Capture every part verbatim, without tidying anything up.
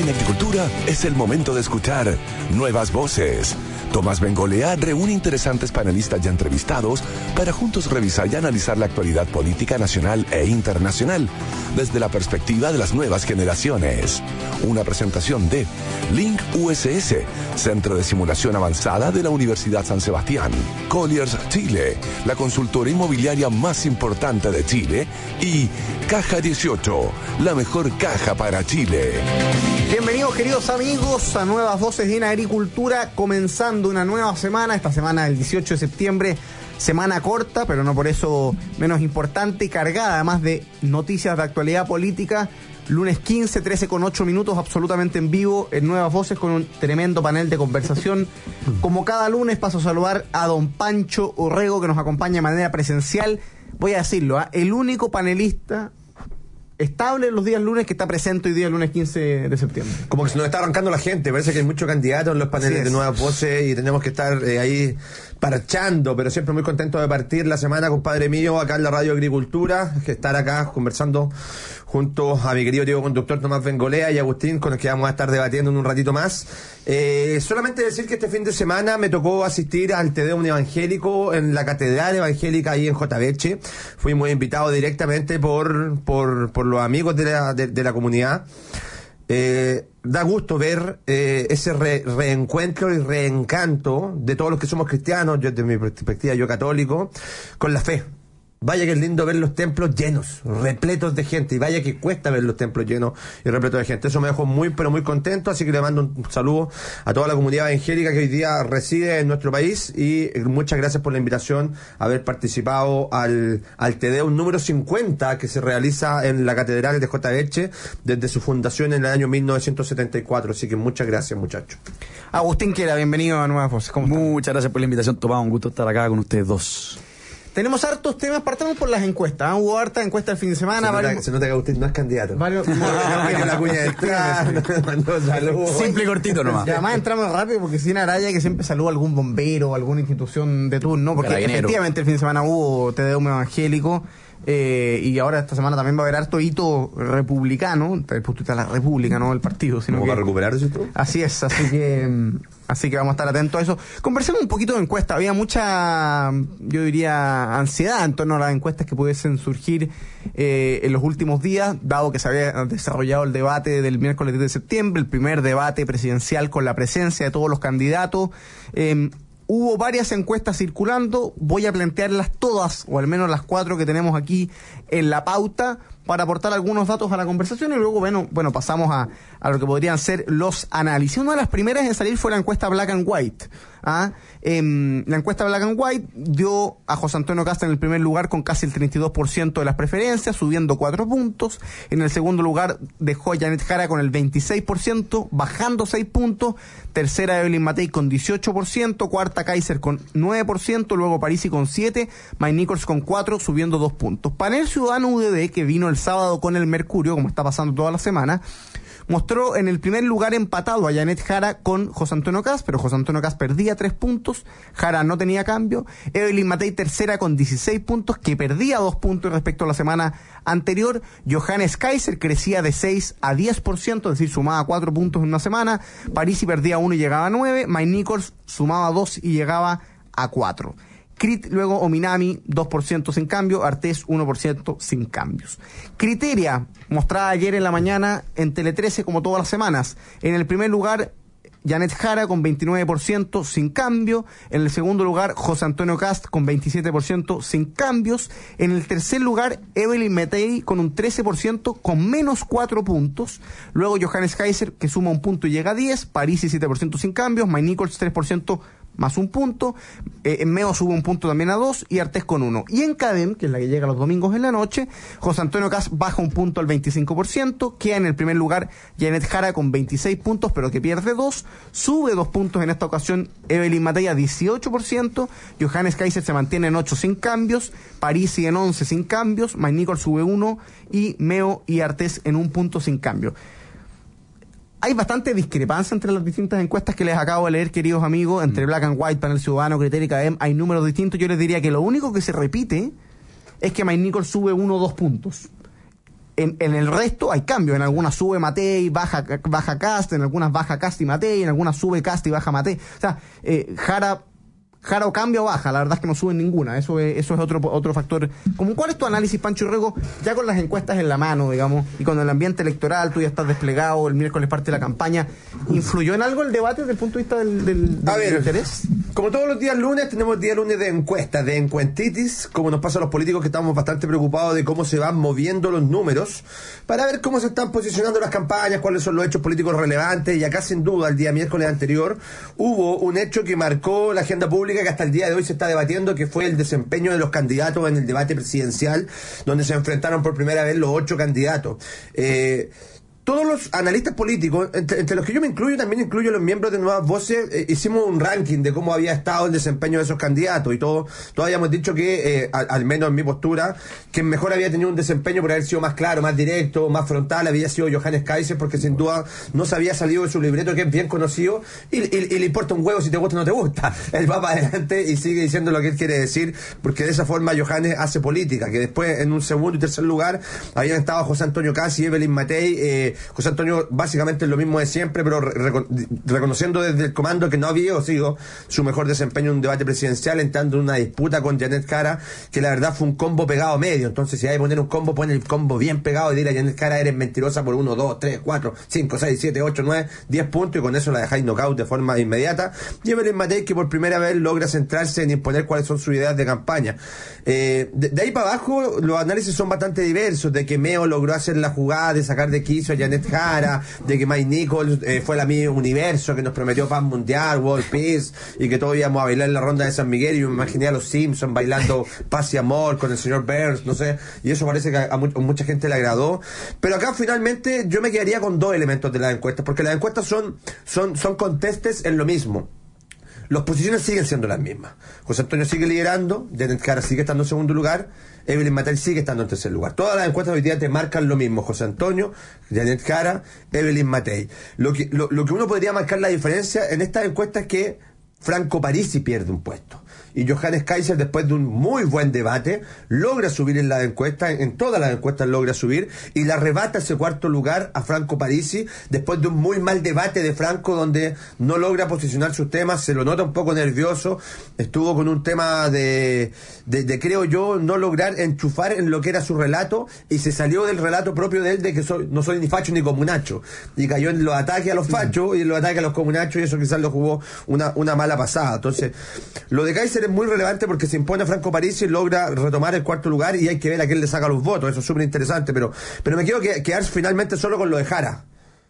En Agricultura es el momento de escuchar nuevas voces. Tomás Bengolea reúne interesantes panelistas ya entrevistados para juntos revisar y analizar la actualidad política nacional e internacional desde la perspectiva de las nuevas generaciones. Una presentación de Link U S S, Centro de Simulación Avanzada de la Universidad San Sebastián, Colliers Chile, la consultora inmobiliaria más importante de Chile, y Caja dieciocho, la mejor caja para Chile. Bienvenidos, queridos amigos, a Nuevas Voces en Agricultura, comenzando una nueva semana, esta semana del dieciocho de septiembre, semana corta, pero no por eso menos importante, y cargada además de noticias de actualidad política. Lunes quince, trece con ocho minutos, absolutamente en vivo, en Nuevas Voces, con un tremendo panel de conversación. Como cada lunes, paso a saludar a don Pancho Orrego, que nos acompaña de manera presencial. Voy a decirlo, ¿eh? el único panelista estable los días lunes que está presente hoy día, el lunes quince de septiembre. Como que se nos está arrancando la gente, parece que hay muchos candidatos en los paneles de Nuevas Voces y tenemos que estar eh, ahí parchando, pero siempre muy contento de partir la semana, compadre mío, acá en la Radio Agricultura, que estar acá conversando junto a mi querido tío conductor Tomás Bengolea y Agustín, con el que vamos a estar debatiendo en un ratito más. Eh, solamente decir que este fin de semana me tocó asistir al Te Deum evangélico en la Catedral Evangélica ahí en Jotaveche. Fui muy invitado directamente por, por, por los amigos de la, de, de la comunidad. Eh, da gusto ver eh, ese re, reencuentro y reencanto de todos los que somos cristianos, yo desde mi perspectiva, yo católico, con la fe. Vaya que es lindo ver los templos llenos, repletos de gente, y vaya que cuesta ver los templos llenos y repletos de gente. Eso me dejó muy, pero muy contento, así que le mando un saludo a toda la comunidad evangélica que hoy día reside en nuestro país, y muchas gracias por la invitación a haber participado al, al Te Deum número cincuenta que se realiza en la Catedral de Jotaveche desde su fundación en el año mil novecientos setenta y cuatro, así que muchas gracias, muchachos. Agustín Quera, bienvenido a Nuevas Voces. ¿Cómo están? Muchas gracias por la invitación, Tomás, un gusto estar acá con ustedes dos. Tenemos hartos temas, partamos por las encuestas. ¿eh? Hubo harta encuesta el fin de semana. Se, varios... nota, se nota que Agustín no es candidato. Varios... la cuña del clan, mandó saludos. Simple y cortito nomás. Y además entramos rápido porque sin Araya, que siempre saluda a algún bombero o alguna institución de turno, porque Carabinero. Efectivamente el fin de semana hubo Te Deum evangélico. Eh, y ahora esta semana también va a haber harto hito republicano, desde el punto de vista de la república, no el partido, sino ¿Cómo que... va a recuperarse esto? Así es, así que así que vamos a estar atentos a eso. Conversemos un poquito de encuesta. Había mucha, yo diría, ansiedad en torno a las encuestas que pudiesen surgir eh, en los últimos días, dado que se había desarrollado el debate del miércoles diez de septiembre, el primer debate presidencial con la presencia de todos los candidatos. Eh, Hubo varias encuestas circulando, voy a plantearlas todas, o al menos las cuatro que tenemos aquí en la pauta, para aportar algunos datos a la conversación, y luego, bueno, bueno pasamos a, a lo que podrían ser los análisis. Una de las primeras en salir fue la encuesta Black and White. ¿ah? Eh, la encuesta Black and White dio a José Antonio Kast en el primer lugar con casi el treinta y dos por ciento de las preferencias, subiendo cuatro puntos. En el segundo lugar dejó a Janet Jara con el veintiséis por ciento, bajando seis puntos. Tercera Evelyn Matei con dieciocho por ciento, cuarta Kaiser con nueve por ciento, luego Parisi con siete por ciento, Mike Nichols con cuatro por ciento, subiendo dos puntos. Panel Ciudadano U D D, que vino el sábado con el Mercurio, como está pasando toda la semana, mostró en el primer lugar empatado a Janet Jara con José Antonio Kast, pero José Antonio Kast perdía tres puntos, Jara no tenía cambio. Evelyn Matei tercera con dieciséis puntos, que perdía dos puntos respecto a la semana anterior. Johannes Kaiser crecía de seis a diez por ciento, es decir, sumaba cuatro puntos en una semana. Parisi perdía uno y llegaba a nueve. Mike Nichols sumaba dos y llegaba a cuatro. Crit, luego Ominami, dos por ciento sin cambio, Artés, uno por ciento sin cambios. Criteria, mostrada ayer en la mañana en Tele trece, como todas las semanas. En el primer lugar, Janet Jara con veintinueve por ciento sin cambio. En el segundo lugar, José Antonio Kast con veintisiete por ciento sin cambios. En el tercer lugar, Evelyn Matei con un trece por ciento con menos cuatro puntos. Luego Johannes Kaiser, que suma un punto y llega a diez. Parisi siete por ciento sin cambios. Mike Nichols tres por ciento más un punto. Eh, en Meo sube un punto también a dos, y Artés con uno. Y en Cadem, que es la que llega los domingos en la noche, José Antonio Kast baja un punto al veinticinco por ciento, queda en el primer lugar Janet Jara con veintiséis puntos, pero que pierde dos, sube dos puntos en esta ocasión Evelyn Matei a dieciocho por ciento, Johannes Kaiser se mantiene en ocho sin cambios, Parisi en once sin cambios, Mike Nichols sube uno, y Meo y Artés en un punto sin cambio. Hay bastante discrepancia entre las distintas encuestas que les acabo de leer, queridos amigos, entre Black and White, Panel Ciudadano, Criteria y Cadem. Hay números distintos. Yo les diría que lo único que se repite es que Mike Nichols sube uno o dos puntos. En, en el resto hay cambios. En algunas sube Matei, baja, baja Cast, en algunas baja Cast y Matei, en algunas sube Cast y baja Matei. O sea, eh, Jara... Jara o cambia o baja, la verdad es que no suben ninguna, eso es, eso es otro otro factor. ¿Cómo, ¿Cuál es tu análisis, Pancho Rego, ya con las encuestas en la mano, digamos, y con el ambiente electoral, tú ya estás desplegado, el miércoles parte de la campaña, ¿influyó en algo el debate desde el punto de vista del, del, del, a ver, del interés? Como todos los días lunes, tenemos día lunes de encuestas, de encuentitis, como nos pasa a los políticos que estamos bastante preocupados de cómo se van moviendo los números, para ver cómo se están posicionando las campañas, cuáles son los hechos políticos relevantes, y acá sin duda, el día miércoles anterior, hubo un hecho que marcó la agenda pública que hasta el día de hoy se está debatiendo, que fue el desempeño de los candidatos en el debate presidencial, donde se enfrentaron por primera vez los ocho candidatos. Eh, Todos los analistas políticos, entre, entre los que yo me incluyo, también incluyo los miembros de Nuevas Voces, eh, hicimos un ranking de cómo había estado el desempeño de esos candidatos y todo, todos habíamos dicho que, eh, al, al menos en mi postura, que mejor había tenido un desempeño por haber sido más claro, más directo, más frontal, había sido Johannes Kaiser, porque sin duda no se había salido de su libreto, que es bien conocido, y, y, y le importa un huevo si te gusta o no te gusta. Él va para adelante y sigue diciendo lo que él quiere decir, porque de esa forma Johannes hace política, que después en un segundo y tercer lugar habían estado José Antonio Casi y Evelyn Matei. eh, José Antonio básicamente es lo mismo de siempre, pero re reconociendo desde el comando que no había sido su mejor desempeño en un debate presidencial, entrando en una disputa con Janet Jara, que la verdad fue un combo pegado medio. Entonces, si hay que poner un combo, pon el combo bien pegado y dile a Janet Jara, eres mentirosa por uno, dos, tres, cuatro, cinco, seis, siete, ocho, nueve, diez puntos, y con eso la dejáis knockout de forma inmediata. Y Evelyn Matei, que por primera vez logra centrarse en imponer cuáles son sus ideas de campaña. Eh, de, de ahí para abajo, los análisis son bastante diversos, de que Meo logró hacer la jugada de sacar de quicio a Janet Jara, de que Mike Nichols eh, fue la misma universo que nos prometió paz mundial, world peace, y que todos íbamos a bailar en la ronda de San Miguel, y me imaginé a los Simpsons bailando paz y amor con el señor Burns, no sé, y eso parece que a, a mucha gente le agradó. Pero acá finalmente yo me quedaría con dos elementos de las encuestas, porque las encuestas son, son, son contestes en lo mismo. Las posiciones siguen siendo las mismas. José Antonio sigue liderando, Janet Jara sigue estando en segundo lugar, Evelyn Matei sigue estando en tercer lugar. Todas las encuestas hoy día te marcan lo mismo: José Antonio, Janet Jara, Evelyn Matei. Lo que, lo, lo que uno podría marcar la diferencia en estas encuestas es que Franco Parisi pierde un puesto, y Johannes Kaiser, después de un muy buen debate, logra subir en la encuesta, en todas las encuestas logra subir, y le arrebata ese cuarto lugar a Franco Parisi, después de un muy mal debate de Franco, donde no logra posicionar sus temas, se lo nota un poco nervioso, estuvo con un tema de, de, de creo yo, no lograr enchufar en lo que era su relato, y se salió del relato propio de él, de que soy, no soy ni facho ni comunacho, y cayó en los ataques a los fachos y en los ataques a los comunachos, y eso quizás lo jugó una, una mala pasada. Entonces, lo de Kaiser es muy relevante porque se impone a Franco Parisi y logra retomar el cuarto lugar, y hay que ver a quién le saca los votos. Eso es súper interesante, pero, pero me quiero que, quedar finalmente solo con lo de Jara.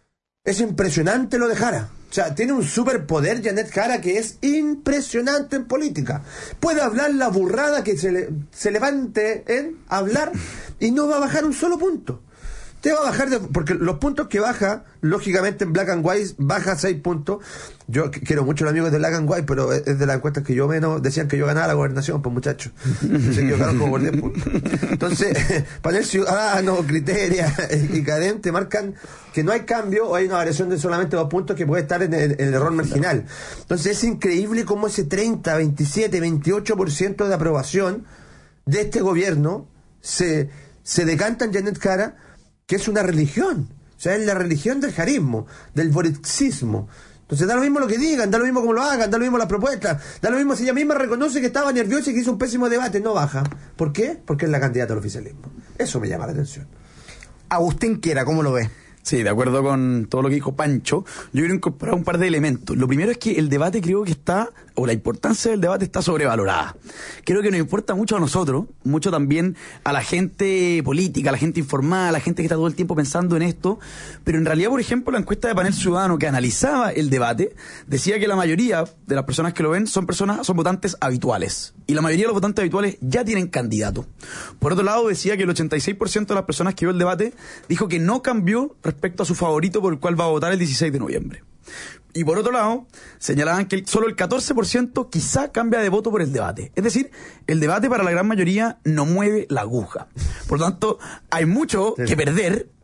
Es impresionante lo de Jara. O sea, tiene un superpoder Janet Jara que es impresionante en política. Puede hablar la burrada que se, le, se levante en hablar y no va a bajar un solo punto. Te va a bajar, de, porque los puntos que baja, lógicamente en Black and White, baja seis puntos. Yo quiero mucho a los amigos de Black and White, pero es de las encuestas que yo menos decían que yo ganaba la gobernación, pues muchachos. Se equivocaron como por diez puntos. Entonces, panel ciudadano, criteria y cadente marcan que no hay cambio, o hay una variación de solamente dos puntos que puede estar en el, en el error marginal. Entonces es increíble cómo ese treinta, veintisiete, veintiocho por ciento de aprobación de este gobierno se, se decanta en Janet Jara, que es una religión. O sea, es la religión del jarismo, del borixismo. Entonces da lo mismo lo que digan, da lo mismo como lo hagan, da lo mismo las propuestas, da lo mismo si ella misma reconoce que estaba nerviosa y que hizo un pésimo debate, no baja. ¿Por qué? Porque es la candidata al oficialismo. Eso me llama la atención. Agustín Quiera, ¿cómo lo ve? Sí, de acuerdo con todo lo que dijo Pancho, yo quiero incorporar un par de elementos. Lo primero es que el debate creo que está, o la importancia del debate está sobrevalorada. Creo que nos importa mucho a nosotros, mucho también a la gente política, a la gente informada, a la gente que está todo el tiempo pensando en esto, pero en realidad, por ejemplo, la encuesta de Panel Ciudadano que analizaba el debate decía que la mayoría de las personas que lo ven son personas, son votantes habituales, y la mayoría de los votantes habituales ya tienen candidato. Por otro lado, decía que el ochenta y seis por ciento de las personas que vio el debate dijo que no cambió respecto a su favorito por el cual va a votar el dieciséis de noviembre. Y por otro lado, señalaban que solo el catorce por ciento quizá cambia de voto por el debate. Es decir, el debate para la gran mayoría no mueve la aguja. Por lo tanto, hay mucho que perder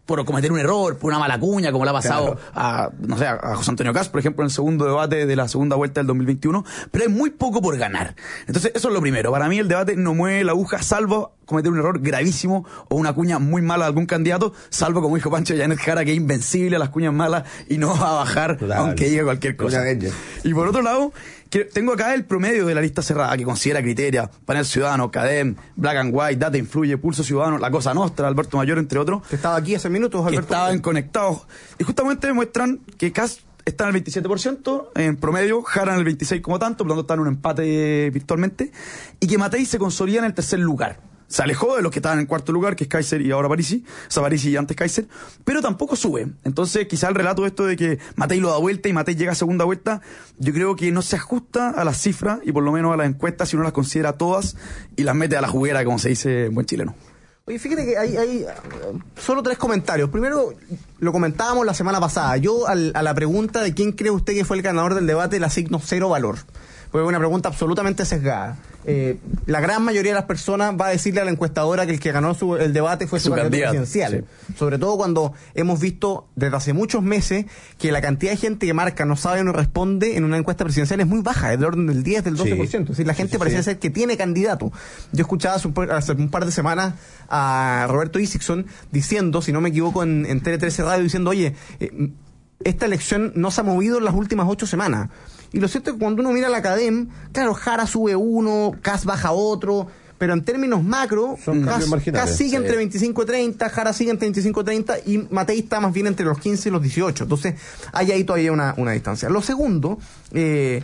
por cometer un error, por una mala cuña, como le ha pasado claro. a, no sé, a José Antonio Cast, por ejemplo, en el segundo debate de la segunda vuelta del dos mil veintiuno, pero es muy poco por ganar. Entonces, eso es lo primero. Para mí el debate no mueve la aguja, salvo cometer un error gravísimo o una cuña muy mala de algún candidato, salvo, como dijo Pancho, Janet Jara, que es invencible a las cuñas malas y no va a bajar claro. aunque diga cualquier cosa. Y por otro lado, que tengo acá el promedio de la lista cerrada, que considera Criteria, Panel Ciudadano, CADEM, Black and White, Data Influye, Pulso Ciudadano, La Cosa Nostra, Alberto Mayor, entre otros. Que estaba aquí hace minutos, Alberto. Que estaban conectados. Y justamente muestran que Cast está en el veintisiete por ciento en promedio, Jara en el veintiséis por ciento como tanto, por lo tanto está en un empate virtualmente, y que Matei se consolida en el tercer lugar. Se alejó de los que estaban en cuarto lugar, que es Kaiser y ahora Parisi, o sea, Parisi y antes Kaiser, pero tampoco sube. Entonces, quizá el relato de esto de que Matei lo da vuelta y Matei llega a segunda vuelta, yo creo que no se ajusta a las cifras y por lo menos a las encuestas si uno las considera todas y las mete a la juguera, como se dice en buen chileno. Oye, fíjate que hay, hay solo tres comentarios. Primero, lo comentábamos la semana pasada. Yo, al, a la pregunta de quién cree usted que fue el ganador del debate, le asigno cero valor. Porque es una pregunta absolutamente sesgada. Eh, la gran mayoría de las personas va a decirle a la encuestadora que el que ganó su, el debate fue su, su candidato presidencial. Sí. Sobre todo cuando hemos visto desde hace muchos meses que la cantidad de gente que marca no sabe o no responde en una encuesta presidencial es muy baja, es del orden del diez, del doce por ciento. Sí. Es decir, la gente sí, parece sí. ser que tiene candidato. Yo escuchaba hace un, hace un par de semanas a Roberto Isixson diciendo, si no me equivoco, en, en Tele trece Radio, diciendo, oye, eh, esta elección no se ha movido en las últimas ocho semanas. Y lo cierto es que cuando uno mira la CADEM, claro, Jara sube uno, Cast baja otro, pero en términos macro, Cast sigue sí. entre veinticinco y treinta, Jara sigue entre veinticinco y treinta y Matei está más bien entre los quince y los dieciocho. Entonces, hay ahí todavía una, una distancia. Lo segundo, eh,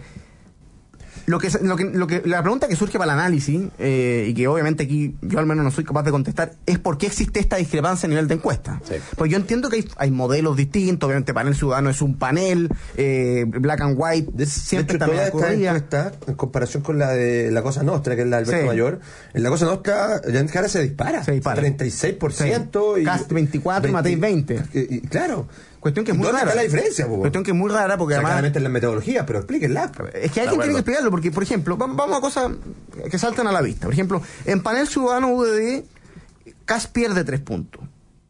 lo que, lo que, lo que, la pregunta que surge para el análisis, eh, y que obviamente aquí yo al menos no soy capaz de contestar, es por qué existe esta discrepancia a nivel de encuesta. Sí. Pues yo entiendo que hay, hay modelos distintos, obviamente Panel Ciudadano es un panel, eh, Black and White de, siempre de hecho, toda esta encuesta, en comparación con la de La Cosa Nostra, que es la de Alberto sí. Mayor, en La Cosa Nostra, Janet Jara se dispara, se dispara. treinta y seis por ciento. Sí. Y Cast veinticuatro y Matei veinte. Y, y, claro. Cuestión que es muy ¿Dónde rara. está la diferencia? Po? Cuestión que es muy rara porque o sea, además... claramente en la metodología, pero explíquenla. Es que alguien tiene que explicarlo porque, por ejemplo, vamos a cosas que saltan a la vista. Por ejemplo, en Panel Ciudadano U D D, Cast pierde tres puntos.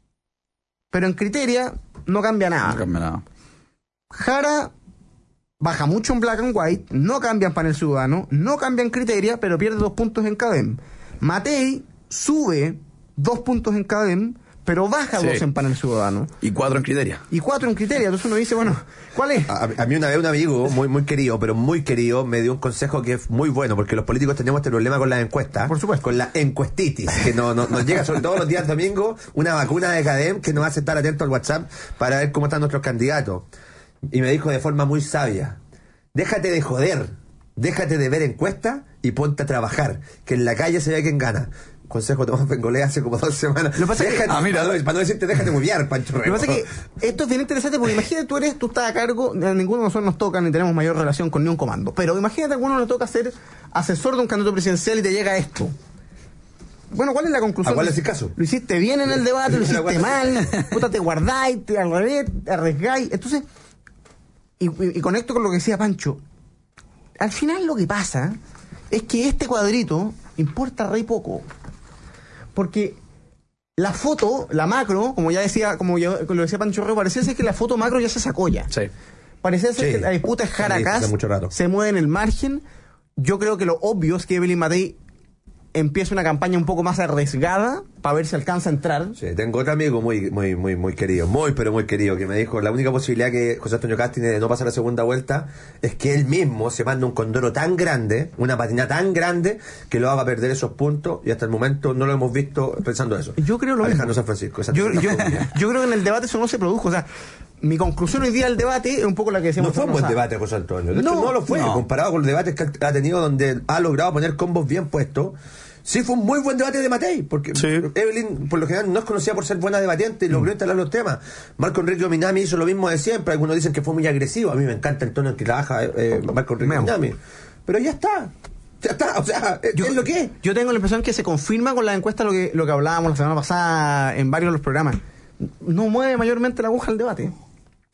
Pero en Criteria no cambia nada. No cambia nada. Jara baja mucho en Black and White, no cambia en Panel Ciudadano, no cambia en Criteria, pero pierde dos puntos en CADEM. Matei sube dos puntos en CADEM, pero baja sí. dos en Panel Ciudadano. Y cuatro en Criteria. Y cuatro en Criteria. Entonces uno dice, bueno, ¿cuál es? A, a mí una vez un amigo muy muy querido, pero muy querido, me dio un consejo que es muy bueno, porque los políticos tenemos este problema con las encuestas. Por supuesto. Con la encuestitis, que no, no, nos llega sobre todo los días domingos, una vacuna de CADEM que nos hace estar atentos al WhatsApp para ver cómo están nuestros candidatos. Y me dijo de forma muy sabia, déjate de joder, déjate de ver encuestas y ponte a trabajar, que en la calle se ve quién gana. Consejo Tomás Bengolea hace como dos semanas. Lo pasa déjate, que, ah, mira, no, para no decirte déjate moviar, Pancho Rego. Lo que pasa es que esto es bien interesante porque imagínate, tú eres, tú estás a cargo, a ninguno de nosotros nos toca ni tenemos mayor relación con ni un comando, pero imagínate a alguno le toca ser asesor de un candidato presidencial y te llega esto. Bueno, ¿cuál es la conclusión? ¿A cuál es el caso? Lo hiciste bien en el debate, lo hiciste mal, puta, te guardáis, te al revés, te arriesgáis. Entonces, y, y, y conecto con lo que decía Pancho, al final lo que pasa es que este cuadrito importa re poco. Porque la foto, la macro, como ya decía, como ya lo decía Pancho Rego, parecía ser que la foto macro ya se sacó ya. Sí. Parecía ser sí. que la disputa es Jara-Cast, se mueve en el margen. Yo creo que lo obvio es que Evelyn Matei empieza una campaña un poco más arriesgada para ver si alcanza a entrar. Sí, tengo otro amigo muy muy muy muy querido, muy pero muy querido, que me dijo la única posibilidad que José Antonio Cast tiene de no pasar la segunda vuelta es que él mismo se manda un condoro tan grande, una patina tan grande, que lo haga perder esos puntos, y hasta el momento no lo hemos visto pensando eso. Yo creo lo Alejandro mismo. San Francisco. Yo, yo, yo creo que en el debate eso no se produjo, o sea, mi conclusión hoy día del debate es un poco la que decíamos. No fue un buen debate, José Antonio. De no, hecho, no lo fue, no. Comparado con los debates que ha tenido donde ha logrado poner combos bien puestos. Sí, fue un muy buen debate de Matei, porque sí. Evelyn, por lo general, no es conocida por ser buena debatiente y logró mm. instalar los temas. Marco Enrique Minami hizo lo mismo de siempre. Algunos dicen que fue muy agresivo. A mí me encanta el tono en que trabaja eh, Marco Enrique Minami. Pero ya está. Ya está. O sea, yo, es lo que es. Yo tengo la impresión que se confirma con la encuesta lo que, lo que hablábamos la semana pasada en varios de los programas. No mueve mayormente la aguja el debate.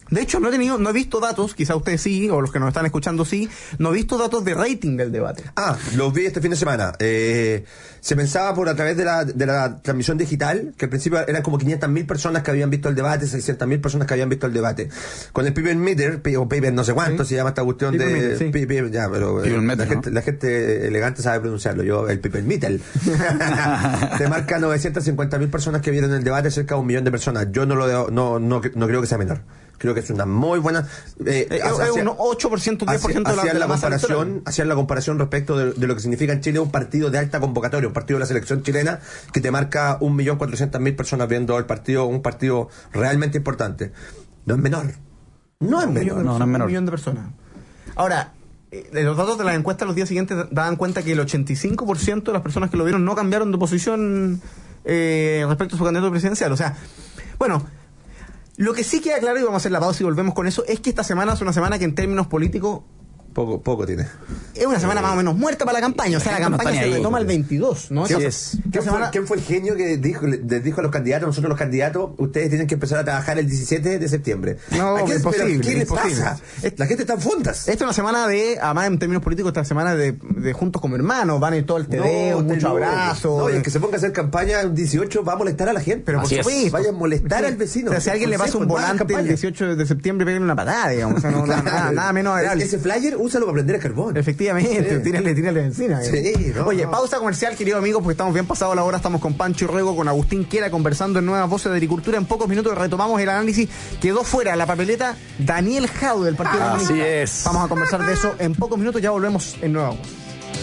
De hecho, no he tenido, no he visto datos, quizá ustedes sí, o los que nos están escuchando sí, no he visto datos de rating del debate. Ah, los vi este fin de semana. Eh, se pensaba por a través de la, de la transmisión digital, que al principio eran como quinientas mil personas que habían visto el debate, seiscientas mil personas que habían visto el debate. Con el People Meter, o Paper no sé cuánto, sí. Se llama esta cuestión People de... Meter, sí. People, ya, pero People la, Meter, gente, ¿no? la gente elegante sabe pronunciarlo, yo, el People Meter. Te marca novecientas cincuenta mil personas que vieron el debate, cerca de un millón de personas. Yo no lo deo, no, no, no creo que sea menor. Creo que es una muy buena... Eh, Es hacia, un ocho por ciento, diez por ciento hacia, de la, de la, la masa comparación, electoral. hacían la comparación respecto de, de lo que significa en Chile un partido de alta convocatoria, un partido de la selección chilena que te marca un millón cuatrocientas mil personas viendo el partido, un partido realmente importante. No es menor. No es menor. No, no es menor. Un millón de personas. Ahora, eh, los datos de las encuestas los días siguientes daban cuenta que el ochenta y cinco por ciento de las personas que lo vieron no cambiaron de posición eh, respecto a su candidato presidencial. O sea, bueno... Lo que sí queda claro, y vamos a hacer la pausa y volvemos con eso, es que esta semana es una semana que en términos políticos Poco, poco tiene. es una semana más o menos muerta para la campaña. O sea, la, la gente no campaña está se ni ahí, retoma el porque- veintidós, ¿no? ¿Quién, Esa- quién esa fue, semana- quién fue el genio que dijo, les dijo a los candidatos, nosotros los candidatos, ustedes tienen que empezar a trabajar el diecisiete de septiembre? No, ¿A qué- imposible, pero ¿Qué les imposible. pasa? La gente está en fondas. Esta es una semana de, además en términos políticos, esta semana de, de juntos como hermanos, van a ir todo el tedeo, No, mucho no. abrazo. No, y el que se ponga a hacer campaña el dieciocho va a molestar a la gente. Pero por Así es. supuesto. Vaya a molestar Sí. al vecino. O sea, si a alguien le pasa un Consejo, no hagan volante el campaña. dieciocho de septiembre, peguen una patada, digamos. O sea, no, nada, nada, nada menos Es- agradable. Ese flyer, úsalo para prender a carbón. Efectivamente, Sí. tírale, tírale encima. Sí, digamos. no, Oye, no. pausa comercial, queridos amigos, porque estamos bien pasados la hora. Estamos con Pancho Irrego, con Agustín Quera, conversando en Nuevas Voces de Agricultura. En pocos minutos retomamos el análisis. Quedó fuera la papeleta Daniel Jau del Partido Así Comunista. es. Vamos a conversar de eso en pocos minutos. Ya volvemos en Nuevas Voces.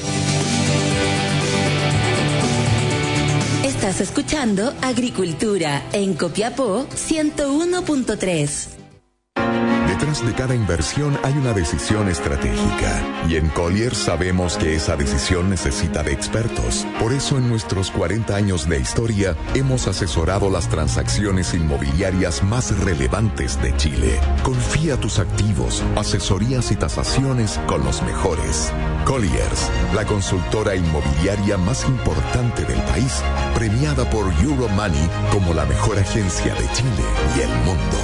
Estás escuchando Agricultura en Copiapó ciento uno punto tres. Detrás de cada inversión hay una decisión estratégica. Y en Colliers sabemos que esa decisión necesita de expertos. Por eso en nuestros cuarenta años de historia hemos asesorado las transacciones inmobiliarias más relevantes de Chile. Confía tus activos, asesorías y tasaciones con los mejores. Colliers, la consultora inmobiliaria más importante del país, premiada por Euromoney como la mejor agencia de Chile y el mundo.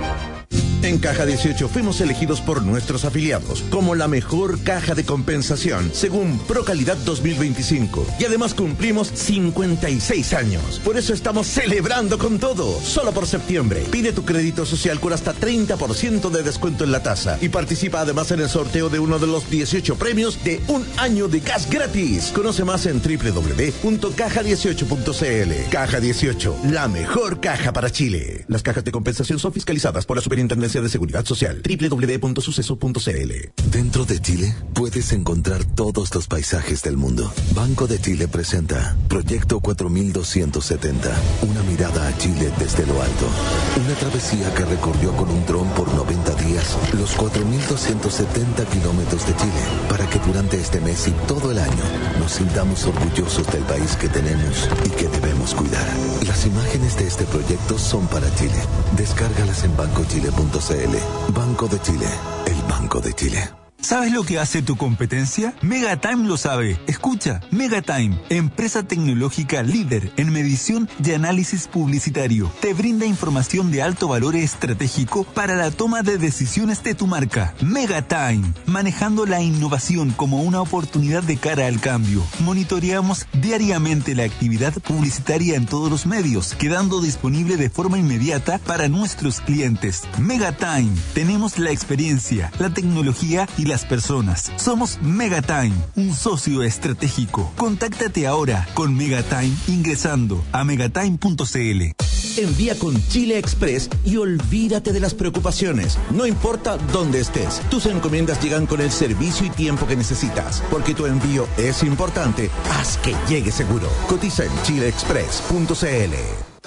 En Caja dieciocho fuimos elegidos por nuestros afiliados como la mejor caja de compensación según Procalidad dos mil veinticinco. Y además cumplimos cincuenta y seis años. Por eso estamos celebrando con todo. Solo por septiembre. Pide tu crédito social con hasta treinta por ciento de descuento en la tasa. Y participa además en el sorteo de uno de los dieciocho premios de un año de gas gratis. Conoce más en doble u doble u doble u punto caja dieciocho punto c l. Caja dieciocho, la mejor caja para Chile. Las cajas de compensación son fiscalizadas por la Superintendencia de Seguridad Social. doble u doble u doble u punto suceso punto c l. Dentro de Chile puedes encontrar todos los paisajes del mundo. Banco de Chile presenta Proyecto cuatro mil doscientos setenta. Una mirada a Chile desde lo alto. Una travesía que recorrió con un dron por noventa días los cuatro mil doscientos setenta kilómetros de Chile para que durante este mes y todo el año nos sintamos orgullosos del país que tenemos y que debemos cuidar. Las imágenes de este proyecto son para Chile. Descárgalas en banco chile punto c l. Banco de Chile, el Banco de Chile. ¿Sabes lo que hace tu competencia? Megatime lo sabe. Escucha, Megatime, empresa tecnológica líder en medición y análisis publicitario, te brinda información de alto valor estratégico para la toma de decisiones de tu marca. Megatime, manejando la innovación como una oportunidad de cara al cambio. Monitoreamos diariamente la actividad publicitaria en todos los medios, quedando disponible de forma inmediata para nuestros clientes. Megatime, tenemos la experiencia, la tecnología y las personas. Somos Megatime, un socio estratégico. Contáctate ahora con Megatime ingresando a megatime punto c l. Envía con Chile Express y olvídate de las preocupaciones. No importa dónde estés, tus encomiendas llegan con el servicio y tiempo que necesitas. Porque tu envío es importante, haz que llegue seguro. Cotiza en chile express punto c l.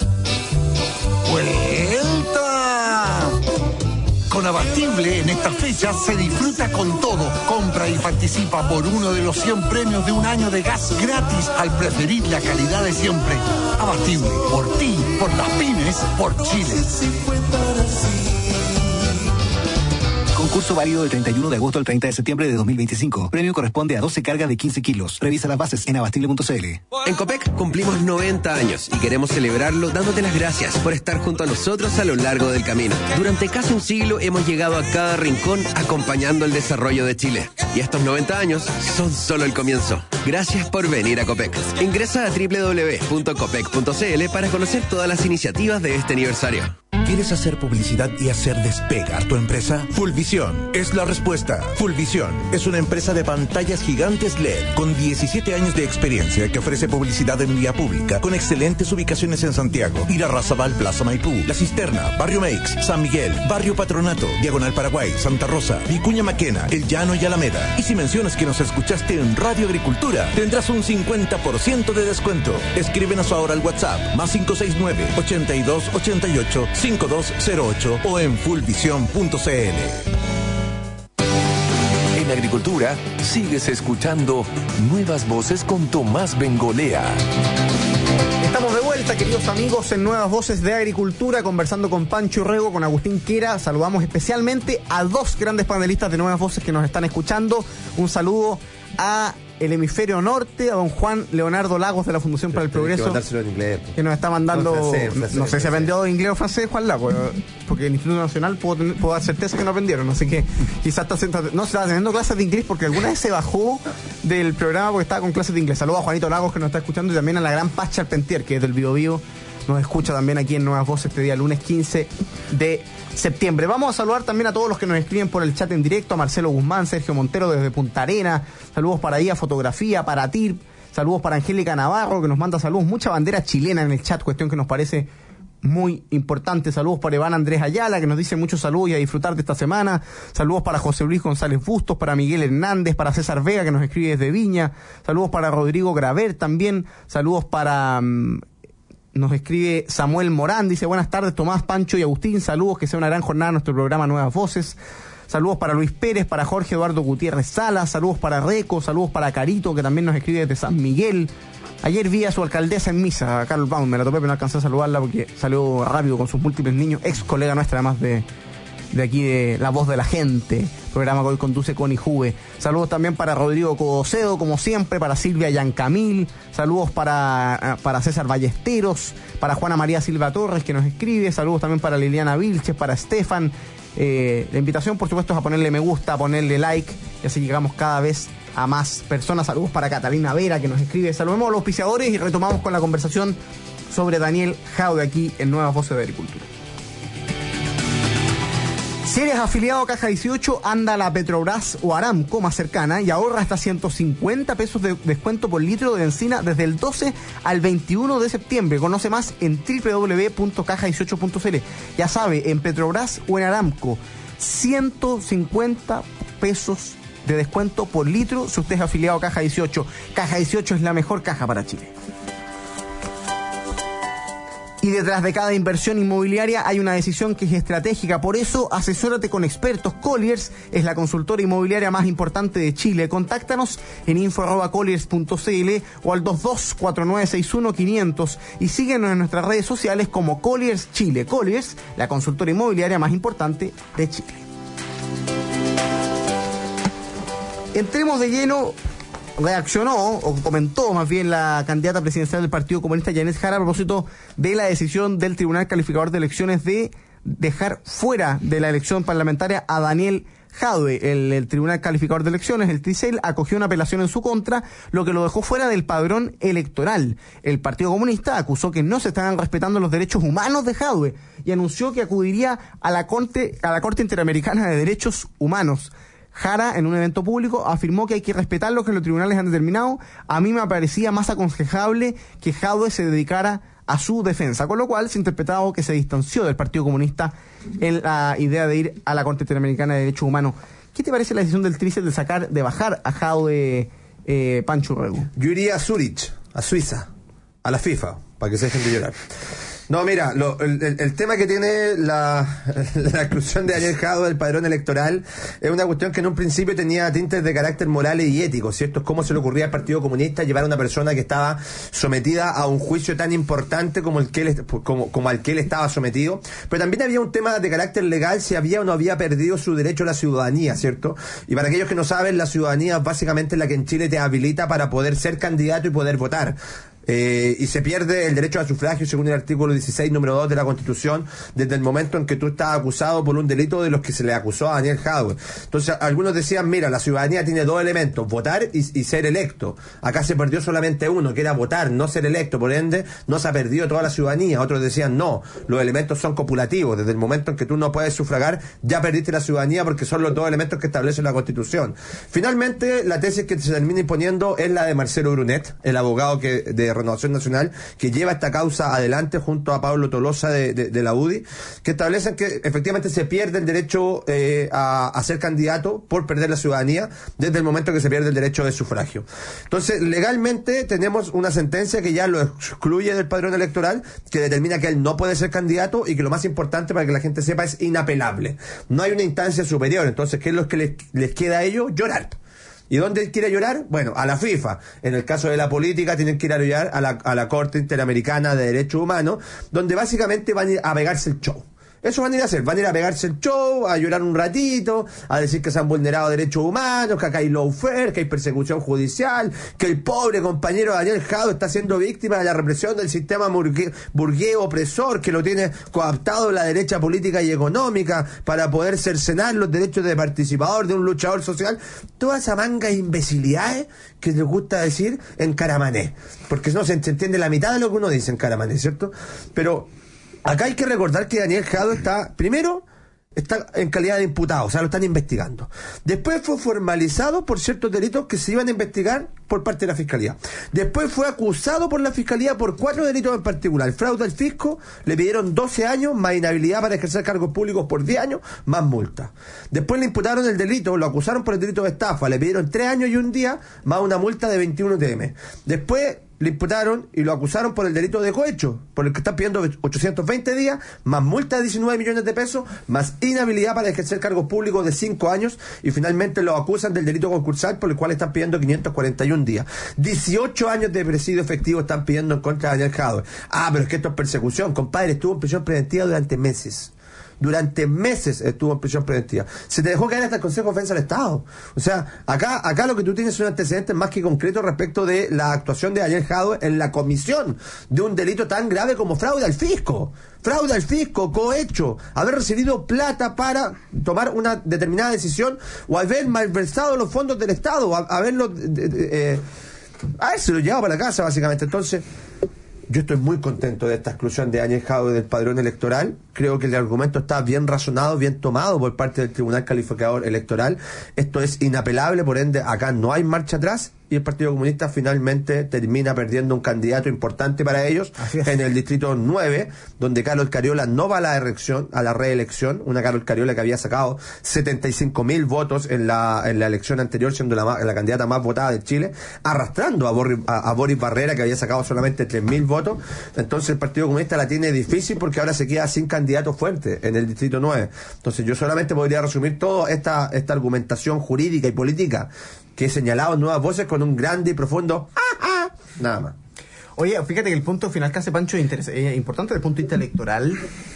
¡Vuelta! Con Abatible en estas fechas se disfruta con todo. Compra y participa por uno de los cien premios de un año de gas gratis al preferir la calidad de siempre. Abatible, por ti, por las pymes, por Chile. Concurso válido del treinta y uno de agosto al treinta de septiembre de dos mil veinticinco. Premio corresponde a doce cargas de quince kilos. Revisa las bases en abastible punto c l. En Copec cumplimos noventa años y queremos celebrarlo dándote las gracias por estar junto a nosotros a lo largo del camino. Durante casi un siglo hemos llegado a cada rincón acompañando el desarrollo de Chile. Y estos noventa años son solo el comienzo. Gracias por venir a Copec. Ingresa a doble u doble u doble u punto copec punto c l para conocer todas las iniciativas de este aniversario. ¿Quieres hacer publicidad y hacer despegar tu empresa? Fullvisión es la respuesta. Fullvisión es una empresa de pantallas gigantes L E D con diecisiete años de experiencia que ofrece publicidad en vía pública con excelentes ubicaciones en Santiago, Irarrázaval, Plaza Maipú, La Cisterna, Barrio Meix, San Miguel, Barrio Patronato, Diagonal Paraguay, Santa Rosa, Vicuña Maquena, El Llano y Alameda. Y si mencionas que nos escuchaste en Radio Agricultura, tendrás un cincuenta por ciento de descuento. Escríbenos ahora al WhatsApp más cinco seis nueve, ochenta y dos, ochenta y ocho, cinco dos cero ocho o en fullvisión punto c l. En Agricultura, sigues escuchando Nuevas Voces con Tomás Bengolea. Estamos de vuelta, queridos amigos, en Nuevas Voces de Agricultura, conversando con Pancho Rego, con Agustín Quera. Saludamos especialmente a dos grandes panelistas de Nuevas Voces que nos están escuchando. Un saludo a el hemisferio norte, a don Juan Leonardo Lagos de la Fundación para el Progreso, que, en inglés, que nos está mandando, no, francés, francés, no sé francés. si aprendió inglés o francés Juan Lagos, porque el Instituto Nacional puedo, tener, puedo dar certeza que no aprendieron, así que quizás está sentado, no se está teniendo clases de inglés porque alguna vez se bajó del programa porque estaba con clases de inglés. Saludos a Juanito Lagos que nos está escuchando y también a la gran Paz Charpentier, que es del Bio Bio, nos escucha también aquí en Nuevas Voces este día lunes quince de septiembre. Vamos a saludar también a todos los que nos escriben por el chat en directo, a Marcelo Guzmán, Sergio Montero desde Punta Arena, saludos para ella, Fotografía, para T I R, saludos para Angélica Navarro que nos manda saludos, mucha bandera chilena en el chat, cuestión que nos parece muy importante. Saludos para Iván Andrés Ayala que nos dice muchos saludos y a disfrutar de esta semana. Saludos para José Luis González Bustos, para Miguel Hernández, para César Vega que nos escribe desde Viña, saludos para Rodrigo Graver también, saludos para... Um, nos escribe Samuel Morán, dice buenas tardes Tomás, Pancho y Agustín, saludos, que sea una gran jornada en nuestro programa Nuevas Voces. Saludos para Luis Pérez, para Jorge Eduardo Gutiérrez Salas, saludos para Reco, saludos para Carito, que también nos escribe desde San Miguel. Ayer vi a su alcaldesa en misa, a Carol Baum, me la topé pero no alcancé a saludarla porque salió rápido con sus múltiples niños, ex colega nuestra además de, de aquí de La Voz de la Gente, programa que hoy conduce Connie Juve. Saludos también para Rodrigo Codocedo, como siempre, para Silvia Yancamil, saludos para, para César Ballesteros, para Juana María Silva Torres que nos escribe, saludos también para Liliana Vilches, para Estefan. Eh, la invitación por supuesto es a ponerle me gusta, a ponerle like, y así llegamos cada vez a más personas. Saludos para Catalina Vera que nos escribe. Saludemos a los auspiciadores y retomamos con la conversación sobre Daniel Jaude aquí en Nuevas Voces de Agricultura. Si eres afiliado a Caja dieciocho, anda a la Petrobras o Aramco más cercana y ahorra hasta ciento cincuenta pesos de descuento por litro de benzina desde el doce al veintiuno de septiembre. Conoce más en doble u doble u doble u punto caja dieciocho punto c l. Ya sabe, en Petrobras o en Aramco, ciento cincuenta pesos de descuento por litro si usted es afiliado a Caja dieciocho. Caja dieciocho es la mejor caja para Chile. Y detrás de cada inversión inmobiliaria hay una decisión que es estratégica. Por eso, asesórate con expertos. Colliers es la consultora inmobiliaria más importante de Chile. Contáctanos en info arroba colliers punto c l o al dos dos cuatro nueve seis uno quinientos y síguenos en nuestras redes sociales como Colliers Chile. Colliers, la consultora inmobiliaria más importante de Chile. Entremos de lleno. Reaccionó, o comentó más bien la candidata presidencial del Partido Comunista, Yanez Jara, a propósito de la decisión del Tribunal Calificador de Elecciones de dejar fuera de la elección parlamentaria a Daniel Jaude. El, el Tribunal Calificador de Elecciones, el TRICEL, acogió una apelación en su contra, lo que lo dejó fuera del padrón electoral. El Partido Comunista acusó que no se estaban respetando los derechos humanos de Jaude y anunció que acudiría a la Corte, a la Corte Interamericana de Derechos Humanos. Jara, en un evento público, afirmó que hay que respetar lo que los tribunales han determinado. A mí me parecía más aconsejable que Jaude se dedicara a su defensa, con lo cual se ha interpretado que se distanció del Partido Comunista en la idea de ir a la Corte Interamericana de Derechos Humanos. ¿Qué te parece la decisión del TRICEL de sacar, de bajar a Jaude, eh, Pancho Rego? Yo iría a Zurich, a Suiza, a la FIFA, para que se dejen de llorar. No, mira, lo, el, el, el tema que tiene la, la exclusión de Daniel Jadue del padrón electoral es una cuestión que en un principio tenía tintes de carácter moral y ético, ¿cierto? Es cómo se le ocurría al Partido Comunista llevar a una persona que estaba sometida a un juicio tan importante como el que él, como, como al que él estaba sometido. Pero también había un tema de carácter legal, si había o no había perdido su derecho a la ciudadanía, ¿cierto? Y para aquellos que no saben, la ciudadanía es básicamente la que en Chile te habilita para poder ser candidato y poder votar. Eh, y se pierde el derecho a sufragio según el artículo dieciséis, número dos de la Constitución, desde el momento en que tú estás acusado por un delito de los que se le acusó a Daniel Jadue. Entonces, algunos decían, mira, la ciudadanía tiene dos elementos, votar y, y ser electo. Acá se perdió solamente uno, que era votar, no ser electo, por ende, no se ha perdido toda la ciudadanía. Otros decían, no, los elementos son copulativos, desde el momento en que tú no puedes sufragar, ya perdiste la ciudadanía porque son los dos elementos que establece la Constitución. Finalmente, la tesis que se termina imponiendo es la de Marcelo Brunet, el abogado que de Renovación Nacional, que lleva esta causa adelante junto a Pablo Tolosa de, de, de la U D I, que establecen que efectivamente se pierde el derecho eh, a, a ser candidato por perder la ciudadanía desde el momento que se pierde el derecho de sufragio. Entonces, legalmente tenemos una sentencia que ya lo excluye del padrón electoral, que determina que él no puede ser candidato y que lo más importante para que la gente sepa es inapelable. No hay una instancia superior. Entonces, ¿qué es lo que les, les queda a ellos? Llorar. ¿Y dónde quiere llorar? Bueno, a la FIFA. En el caso de la política tienen que ir a llorar a la, a la Corte Interamericana de Derechos Humanos, donde básicamente van a ir a pegarse el show. Eso van a ir a hacer, van a ir a pegarse el show, a llorar un ratito, a decir que se han vulnerado derechos humanos, que acá hay lawfare, que hay persecución judicial, que el pobre compañero Daniel Jadue está siendo víctima de la represión del sistema burgués, burgués opresor, que lo tiene coaptado la derecha política y económica para poder cercenar los derechos de participador de un luchador social. Toda esa manga de imbecilidades que les gusta decir en Caramané, porque no se entiende la mitad de lo que uno dice en Caramané, ¿cierto? Pero acá hay que recordar que Daniel Jadue está, primero, está en calidad de imputado, o sea, lo están investigando. Después fue formalizado por ciertos delitos que se iban a investigar por parte de la Fiscalía. Después fue acusado por la Fiscalía por cuatro delitos en particular. Fraude al fisco, le pidieron doce años, más inhabilidad para ejercer cargos públicos por diez años, más multa. Después le imputaron el delito, lo acusaron por el delito de estafa, le pidieron tres años y un día, más una multa de veintiuno T M. Después le imputaron y lo acusaron por el delito de cohecho, por el que están pidiendo ochocientos veinte días, más multa de diecinueve millones de pesos, más inhabilidad para ejercer cargos públicos de cinco años, y finalmente lo acusan del delito concursal, por el cual están pidiendo quinientos cuarenta y un días. dieciocho años de presidio efectivo están pidiendo en contra de Daniel Jadue. Ah, pero es que esto es persecución, compadre, estuvo en prisión preventiva durante meses. Durante meses estuvo en prisión preventiva. Se te dejó caer hasta el Consejo de Defensa del Estado. O sea, acá acá lo que tú tienes son antecedentes más que concretos respecto de la actuación de Daniel Jadue en la comisión de un delito tan grave como fraude al fisco. Fraude al fisco, cohecho, haber recibido plata para tomar una determinada decisión o haber malversado los fondos del Estado, haberlo eh, habérselo llevado para la casa, básicamente. Entonces, yo estoy muy contento de esta exclusión de Daniel Jadue del padrón electoral. Creo que el argumento está bien razonado, bien tomado por parte del Tribunal Calificador Electoral. Esto es inapelable, por ende, acá no hay marcha atrás. Y el Partido Comunista finalmente termina perdiendo un candidato importante para ellos en el distrito nueve, donde Carol Cariola no va a la elección, a la reelección. Una Carol Cariola que había sacado setenta y cinco mil votos en la, en la elección anterior, siendo la, la candidata más votada de Chile, arrastrando a Boris, a, a Boris Barrera, que había sacado solamente tres mil votos. Entonces el Partido Comunista la tiene difícil porque ahora se queda sin candidato fuerte en el distrito nueve. Entonces yo solamente podría resumir toda esta, esta argumentación jurídica y política que he señalado en Nuevas Voces con un grande y profundo ¡ah, ah! Nada más. Oye, fíjate que el punto final que hace Pancho es interes- eh, importante desde el punto de vista electoral.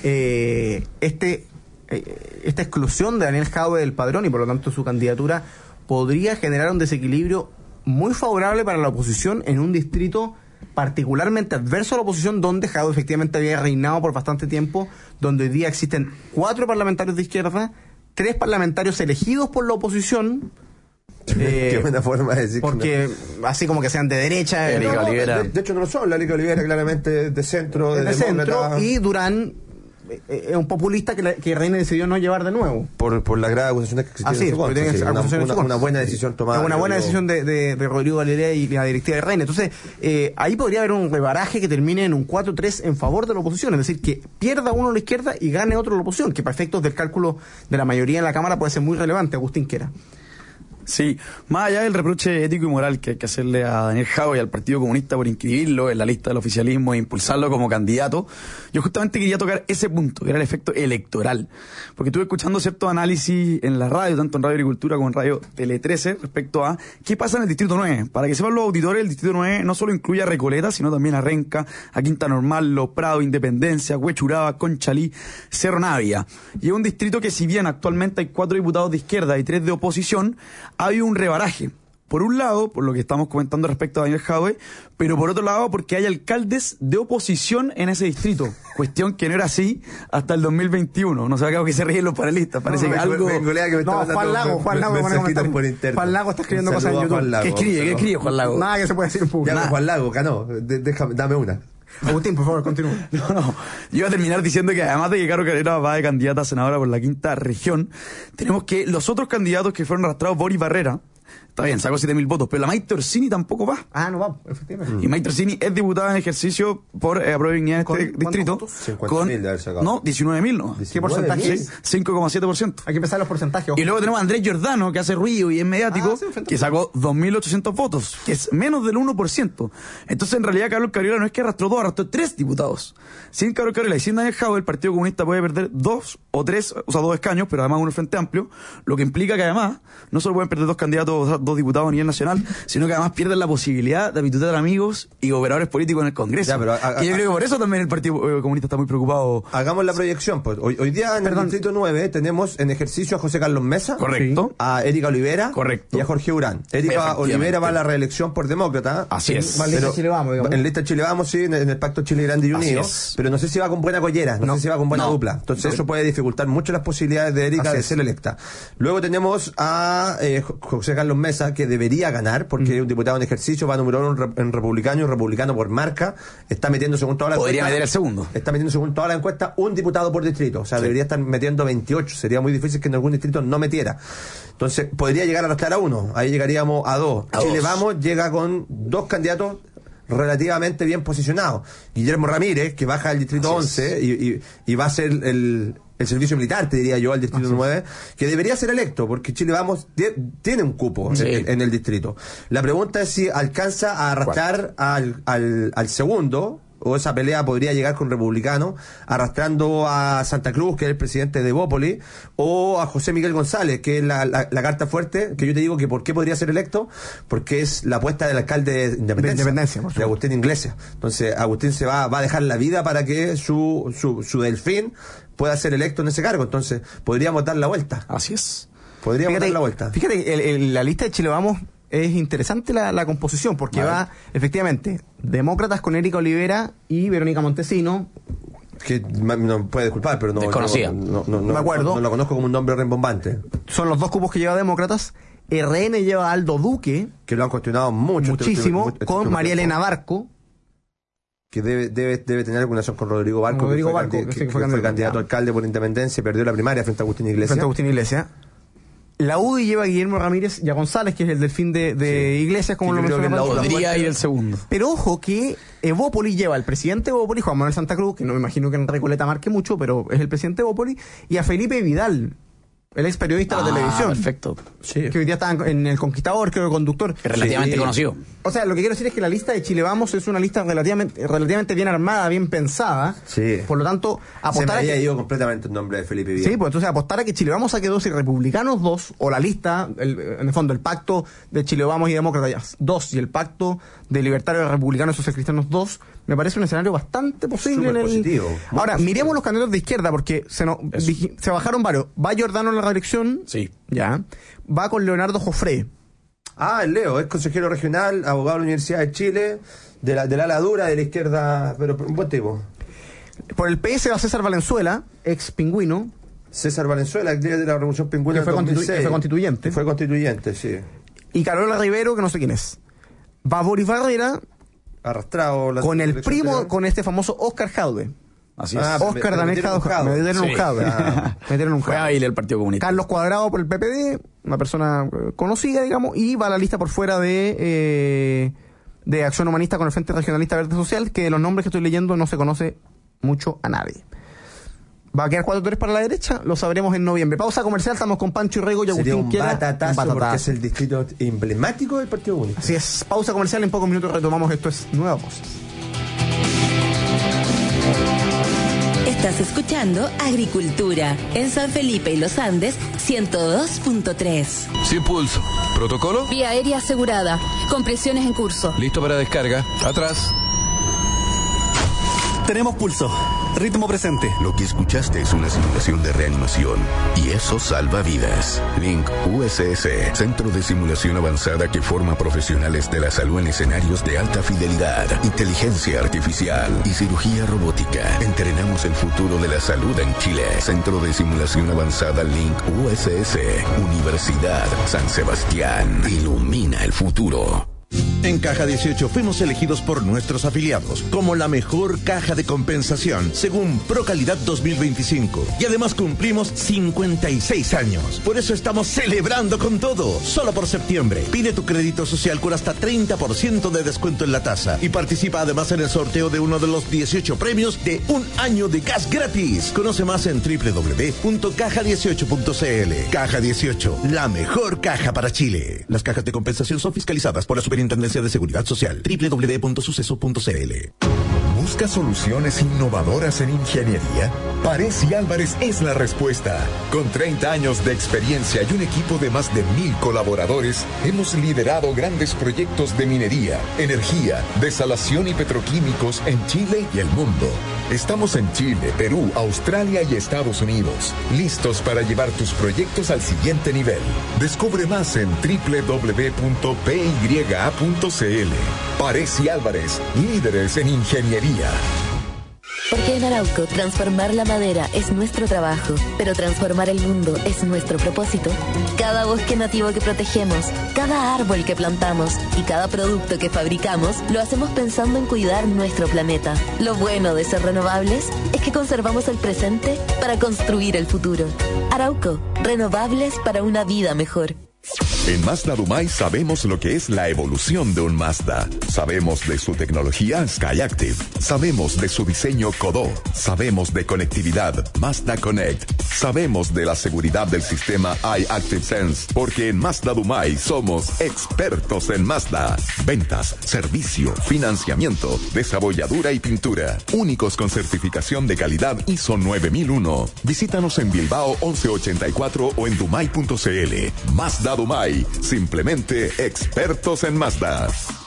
Eh, este eh, esta exclusión de Daniel Jadue del padrón y por lo tanto su candidatura podría generar un desequilibrio muy favorable para la oposición en un distrito particularmente adverso a la oposición, donde Jadue efectivamente había reinado por bastante tiempo, donde hoy día existen cuatro parlamentarios de izquierda, tres parlamentarios elegidos por la oposición. Eh, Qué buena forma de decir. Porque no. Así como que sean de derecha. Eh, no, no, de, de hecho no lo son. La Liga Olivera claramente de centro, de, de centro, y Durán es eh, un populista que, la, que Reina decidió no llevar de nuevo. Por, por las graves acusaciones que existían. Así, en su contra, sí, una, una, una, una buena decisión tomada. Una buena Rodrigo. decisión de, de, de Rodrigo Galería y la directiva de Reina. Entonces, eh, ahí podría haber un rebaraje que termine en un cuatro tres en favor de la oposición. Es decir, que pierda uno a la izquierda y gane otro a la oposición, que para efectos del cálculo de la mayoría en la Cámara puede ser muy relevante. Agustín Quera. Sí, más allá del reproche ético y moral que hay que hacerle a Daniel Jadwe y al Partido Comunista por inscribirlo en la lista del oficialismo e impulsarlo como candidato, yo justamente quería tocar ese punto, que era el efecto electoral. Porque estuve escuchando ciertos análisis en la radio, tanto en Radio Agricultura como en Radio Tele trece, respecto a qué pasa en el Distrito nueve. Para que sepan los auditores, el Distrito nueve no solo incluye a Recoleta, sino también a Renca, a Quinta Normal, Los Prados, Independencia, Huechuraba, Conchalí, Cerro Navia. Y es un distrito que, si bien actualmente hay cuatro diputados de izquierda y tres de oposición, ha habido un rebaraje. Por un lado, por lo que estamos comentando respecto a Daniel Jadwe, pero por otro lado, porque hay alcaldes de oposición en ese distrito. Cuestión que no era así hasta el dos mil veintiuno. No sé, acá que se ríen los panelistas. Parece no, que algo... Me, me, que me no, Juan Lago, Juan Lago, Juan Lago está escribiendo cosas en YouTube. ¿Qué escribe? ¿Qué escribe Juan Lago? Nada que se pueda decir en público. Ya, Juan Lago, ganó. Déjame, dame una. Agustín, por favor, continúa. No, no. Yo iba a terminar diciendo que además de que Caro Calera va de candidata a senadora por la quinta región, tenemos que los otros candidatos que fueron arrastrados, Boris Barrera, está bien, sacó siete mil votos, pero la Maite Orsini tampoco va. Ah, no va, efectivamente. Y Maite Orsini es diputada en ejercicio por eh, Apruebo y Dignidad en este distrito. cincuenta mil de haber sacado. No, diecinueve mil, ¿no? ¿Qué porcentaje? Sí, cinco coma siete por ciento. Hay que empezar los porcentajes. Ojo. Y luego tenemos a Andrés Giordano, que hace ruido y es mediático, ah, sí, que sacó dos mil ochocientos votos, que es menos del uno por ciento. Entonces, en realidad, Carlos Cariola no es que arrastró dos, arrastró tres diputados. Sin Carlos Cariola y sin Daniel Jadwe, el Partido Comunista puede perder dos o tres, o sea, dos escaños, pero además uno Frente Amplio, lo que implica que además no solo pueden perder dos candidatos, o sea, dos diputados a nivel nacional, sino que además pierden la posibilidad de apitutar amigos y operadores políticos en el Congreso. Ya, pero a, a, que yo creo que por eso también el Partido Comunista está muy preocupado. Hagamos la proyección, pues. Hoy, hoy día en Perdón. el Distrito nueve tenemos en ejercicio a José Carlos Mesa. Correcto. A Erika Olivera. Correcto. Y a Jorge Urán. Erika Olivera va a la reelección por demócrata. Así es. En lista Chile Vamos, digamos. En lista Chile Vamos, sí, en, en el Pacto Chile Grande y Unido. Pero no sé si va con buena collera, no, no sé si va con buena no. dupla. Entonces no. eso puede dificultar mucho las posibilidades de Erika Así de es. ser electa. Luego tenemos a eh, José Carlos Mesa, que debería ganar, porque mm. es un diputado en ejercicio, va a número uno en republicano y un republicano por marca. Está metiendo según toda la Podría encuesta. meter el segundo. Está metiendo según toda la encuesta un diputado por distrito. O sea, sí. debería estar metiendo veintiocho. Sería muy difícil que en algún distrito no metiera. Entonces, podría llegar a arrastrar a uno. Ahí llegaríamos a dos. A Chile dos. Vamos llega con dos candidatos relativamente bien posicionados. Guillermo Ramírez, que baja al distrito Así once y, y, y va a ser el, el servicio militar, te diría yo, al distrito Así nueve, que debería ser electo, porque Chile Vamos tiene un cupo sí. en, en el distrito. La pregunta es si alcanza a arrastrar al, al, al segundo, o esa pelea podría llegar con republicano, arrastrando a Santa Cruz, que es el presidente de Evópolis, o a José Miguel González, que es la, la, la carta fuerte, que yo te digo que por qué podría ser electo, porque es la apuesta del alcalde de Independencia, de, Independencia, de Agustín Iglesias. Entonces Agustín se va, va a dejar la vida para que su, su, su delfín pueda ser electo en ese cargo. Entonces podríamos dar la vuelta. Así es. Podríamos fíjate, dar la vuelta. Fíjate, el, el, la lista de Chile Vamos es interesante la, la composición, porque vale. va, efectivamente, demócratas con Erika Olivera y Verónica Montesino. Que no puede disculpar, pero no, Desconocida. no, no, no, no me acuerdo. No, no la conozco como un nombre rembombante. Son los dos cupos que lleva demócratas. R N lleva a Aldo Duque. Que lo han cuestionado mucho. Muchísimo. Este, este, con este, María Elena Barco. Que debe, debe, debe tener alguna relación con Rodrigo Barco, Rodrigo que fue, Barco, candid- que que fue fue candidato, candidato a alcalde por Independencia y perdió la primaria frente a Agustín Iglesias. Frente a Agustín Iglesias. La U D I lleva a Guillermo Ramírez y a González, que es el delfín de, de sí. Iglesias, como sí, lo mencionamos. Podría ir el segundo. Pero ojo que Evópolis lleva al presidente de Evópolis, Juan Manuel Santa Cruz, que no me imagino que en Recoleta marque mucho, pero es el presidente de Evópolis, y a Felipe Vidal, el ex periodista ah, de la televisión. Perfecto. Sí. Que hoy día está en El Conquistador, creo, conductor. Es relativamente sí. conocido. O sea, lo que quiero decir es que la lista de Chile Vamos es una lista relativamente, relativamente bien armada, bien pensada. Sí. Por lo tanto, apostar Se me había a que, ido completamente el nombre de Felipe Vidal. Sí, pues entonces apostar a que Chile Vamos saque dos y Republicanos dos, o la lista, el, en el fondo, el pacto de Chile Vamos y Demócratas dos, y el pacto de Libertarios, Republicanos y Social Cristianos dos, me parece un escenario bastante posible. Súper en el... positivo. Ahora, positivo. miremos los candidatos de izquierda, porque se, nos, dij, se bajaron varios. Va Giordano en la reelección. Sí. Ya. Va con Leonardo Jofré. Ah, el Leo, es consejero regional, abogado de la Universidad de Chile, de la, de la ala dura de la izquierda, pero un buen tipo. Por el P S va César Valenzuela, ex pingüino. César Valenzuela, el líder de la Revolución Pingüina que fue, en dos mil seis. Constitu- que fue constituyente. Fue constituyente, sí. Y Carola Rivero, que no sé quién es. Va Boris Barrera. Arrastrado. La con el primo, anterior. con este famoso Oscar Jadwe. Así es. Ah, Oscar Daniel Jadwe. Me metieron un Jadwe. Me metieron un Fue a ir el Partido Comunista. Carlos Cuadrado por el P P D, una persona conocida, digamos, y va a la lista por fuera de eh, de Acción Humanista con el Frente Regionalista Verde Social, que de los nombres que estoy leyendo no se conoce mucho a nadie. ¿Va a quedar cuatro tres para la derecha? Lo sabremos en noviembre. Pausa comercial, estamos con Pancho Rego y Agustín un Quiera. Batatazo, Un batatazo porque es el distrito emblemático del Partido Único. Así es, pausa comercial, en pocos minutos retomamos. Esto es Nuevas Voces. Estás escuchando Agricultura en San Felipe y Los Andes ciento dos punto tres. Sin pulso. ¿Protocolo? Vía aérea asegurada. Compresiones en curso. Listo para descarga. Atrás. Tenemos pulso. Ritmo presente. Lo que escuchaste es una simulación de reanimación y eso salva vidas. Link U S S, Centro de Simulación Avanzada que forma profesionales de la salud en escenarios de alta fidelidad, inteligencia artificial y cirugía robótica. Entrenamos el futuro de la salud en Chile. Centro de Simulación Avanzada Link U S S, Universidad San Sebastián. Ilumina el futuro. En Caja dieciocho fuimos elegidos por nuestros afiliados como la mejor caja de compensación según Procalidad dos mil veinticinco. Y además cumplimos cincuenta y seis años. Por eso estamos celebrando con todo. Solo por septiembre. Pide tu crédito social con hasta treinta por ciento de descuento en la tasa. Y participa además en el sorteo de uno de los dieciocho premios de un año de gas gratis. Conoce más en doble u doble u doble u punto caja dieciocho punto c l. Caja dieciocho, la mejor caja para Chile. Las cajas de compensación son fiscalizadas por la Superintendencia de Seguridad Social. doble u doble u doble u punto suceso punto c l. ¿Busca soluciones innovadoras en ingeniería? Paresi Álvarez es la respuesta. Con treinta años de experiencia y un equipo de más de mil colaboradores, hemos liderado grandes proyectos de minería, energía, desalación y petroquímicos en Chile y el mundo. Estamos en Chile, Perú, Australia y Estados Unidos, listos para llevar tus proyectos al siguiente nivel. Descubre más en doble u doble u doble u punto p y a punto c l. Paresi Álvarez, líderes en ingeniería. Porque en Arauco transformar la madera es nuestro trabajo, pero transformar el mundo es nuestro propósito. Cada bosque nativo que protegemos, cada árbol que plantamos y cada producto que fabricamos lo hacemos pensando en cuidar nuestro planeta. Lo bueno de ser renovables es que conservamos el presente para construir el futuro. Arauco, renovables para una vida mejor. En Mazda Dumay sabemos lo que es la evolución de un Mazda. Sabemos de su tecnología Skyactiv. Sabemos de su diseño Kodō. Sabemos de conectividad Mazda Connect. Sabemos de la seguridad del sistema iActiveSense. Porque en Mazda Dumay somos expertos en Mazda. Ventas, servicio, financiamiento, desabolladura y pintura. Únicos con certificación de calidad I S O nueve mil uno. Visítanos en Bilbao once ochenta y cuatro o en dumay punto c l. Mazda Dumay, simplemente expertos en Mazda.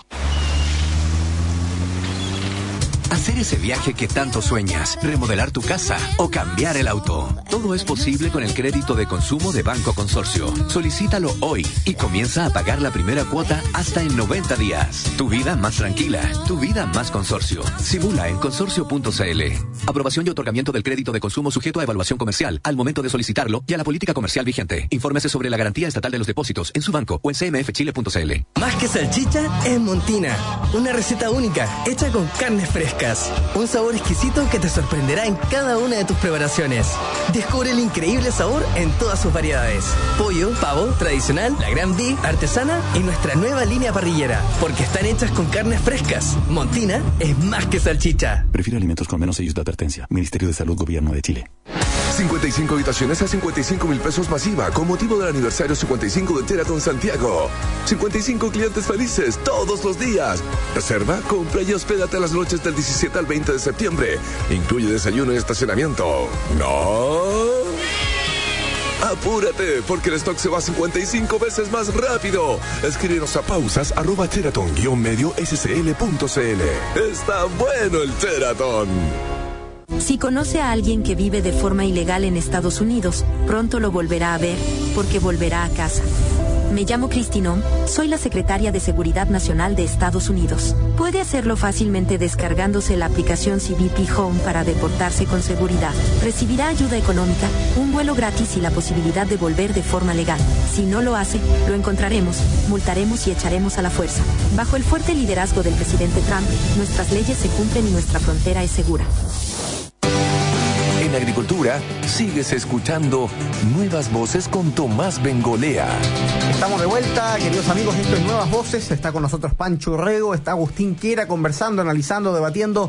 Hacer ese viaje que tanto sueñas, remodelar tu casa o cambiar el auto. Todo es posible con el crédito de consumo de Banco Consorcio. Solicítalo hoy y comienza a pagar la primera cuota hasta en noventa días. Tu vida más tranquila, tu vida más consorcio. Simula en consorcio punto c l. Aprobación y otorgamiento del crédito de consumo sujeto a evaluación comercial al momento de solicitarlo y a la política comercial vigente. Infórmese sobre la garantía estatal de los depósitos en su banco o en c m f chile punto c l. Más que salchicha es Montina. Una receta única, hecha con carnes frescas. Un sabor exquisito que te sorprenderá en cada una de tus preparaciones. Descubre el increíble sabor en todas sus variedades. Pollo, pavo, tradicional, la gran beef, artesana y nuestra nueva línea parrillera. Porque están hechas con carnes frescas. Montina es más que salchicha. Prefiero alimentos con menos sellos de advertencia. Ministerio de Salud, Gobierno de Chile. cincuenta y cinco habitaciones a cincuenta y cinco mil pesos masiva con motivo del aniversario cincuenta y cinco de Sheraton Santiago. cincuenta y cinco clientes felices todos los días. Reserva, compra y hospédate las noches del diecisiete al veinte de septiembre. Incluye desayuno y estacionamiento. ¡No! Apúrate, porque el stock se va cincuenta y cinco veces más rápido. Escríbenos a pausas arroba Sheraton guión medio s c l punto c l. Está bueno el Sheraton. Si conoce a alguien que vive de forma ilegal en Estados Unidos, pronto lo volverá a ver, porque volverá a casa. Me llamo Christine, soy la secretaria de Seguridad Nacional de Estados Unidos. Puede hacerlo fácilmente descargándose la aplicación C B P Home para deportarse con seguridad. Recibirá ayuda económica, un vuelo gratis y la posibilidad de volver de forma legal. Si no lo hace, lo encontraremos, multaremos y echaremos a la fuerza. Bajo el fuerte liderazgo del presidente Trump, nuestras leyes se cumplen y nuestra frontera es segura. En Agricultura, sigues escuchando Nuevas Voces con Tomás Bengolea. Estamos de vuelta, queridos amigos, esto es Nuevas Voces. Está con nosotros Pancho Rego, está Agustín Quiera conversando, analizando, debatiendo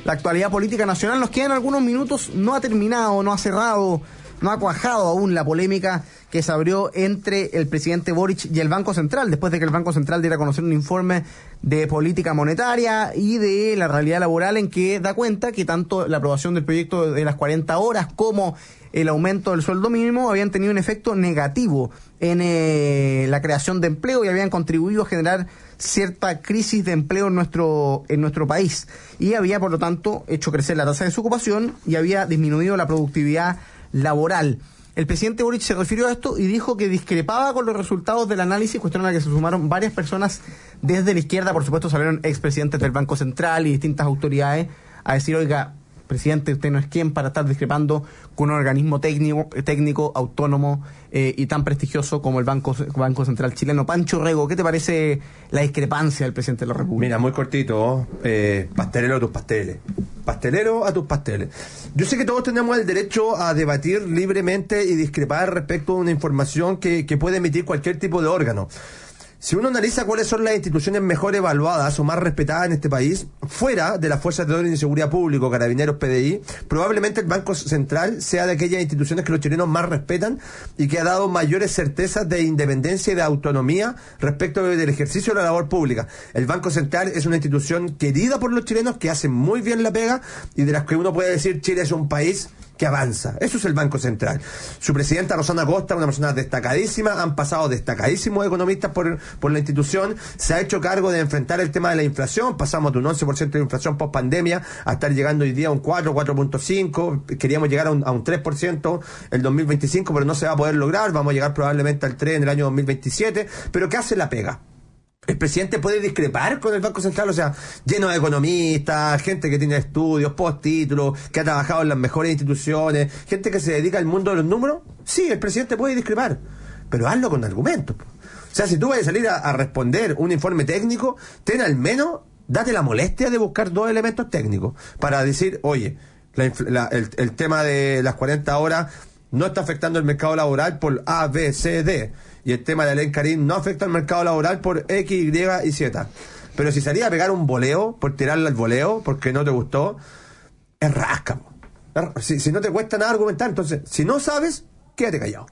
la actualidad política nacional. Nos quedan algunos minutos, no ha terminado, no ha cerrado, no ha cuajado aún la polémica que se abrió entre el presidente Boric y el Banco Central, después de que el Banco Central diera a conocer un informe de política monetaria y de la realidad laboral, en que da cuenta que tanto la aprobación del proyecto de las cuarenta horas como el aumento del sueldo mínimo habían tenido un efecto negativo en eh, la creación de empleo y habían contribuido a generar cierta crisis de empleo en nuestro en nuestro país, y había por lo tanto hecho crecer la tasa de desocupación y había disminuido la productividad laboral. El presidente Boric se refirió a esto y dijo que discrepaba con los resultados del análisis, cuestión a la que se sumaron varias personas desde la izquierda. Por supuesto salieron expresidentes del Banco Central y distintas autoridades a decir: oiga, presidente, usted no es quien para estar discrepando con un organismo técnico, técnico autónomo eh, y tan prestigioso como el Banco, Banco Central chileno. Pancho Rego, ¿qué te parece la discrepancia del presidente de la República? Mira, muy cortito, eh, pastelero a tus pasteles. Pastelero a tus pasteles. Yo sé que todos tenemos el derecho a debatir libremente y discrepar respecto a una información que, que puede emitir cualquier tipo de órgano. Si uno analiza cuáles son las instituciones mejor evaluadas o más respetadas en este país, fuera de las fuerzas de orden y seguridad público, Carabineros, P D I, probablemente el Banco Central sea de aquellas instituciones que los chilenos más respetan y que ha dado mayores certezas de independencia y de autonomía respecto del ejercicio de la labor pública. El Banco Central es una institución querida por los chilenos, que hace muy bien la pega y de las que uno puede decir Chile es un país que avanza. Eso es el Banco Central. Su presidenta Rosana Costa, una persona destacadísima, han pasado destacadísimos economistas por, por la institución, se ha hecho cargo de enfrentar el tema de la inflación, pasamos de un once por ciento de inflación post pandemia a estar llegando hoy día a un cuatro, cuatro punto cinco, queríamos llegar a un, a un tres por ciento el dos mil veinticinco, pero no se va a poder lograr, vamos a llegar probablemente al tres en el año dos mil veintisiete, pero ¿qué hace la pega? El presidente puede discrepar con el Banco Central, o sea, lleno de economistas, gente que tiene estudios, postítulos, que ha trabajado en las mejores instituciones, gente que se dedica al mundo de los números. Sí, el presidente puede discrepar, pero hazlo con argumentos. O sea, si tú vas a salir a, a responder un informe técnico, ten al menos, date la molestia de buscar dos elementos técnicos para decir, oye, la, la, el, el tema de las cuarenta horas no está afectando el mercado laboral por A, B, C, D. Y el tema de la ley Karim no afecta al mercado laboral por X, Y y Z. Pero si salía a pegar un voleo, por tirarle al voleo, porque no te gustó, es rasca. Si, si no te cuesta nada argumentar, entonces, si no sabes, quédate callado.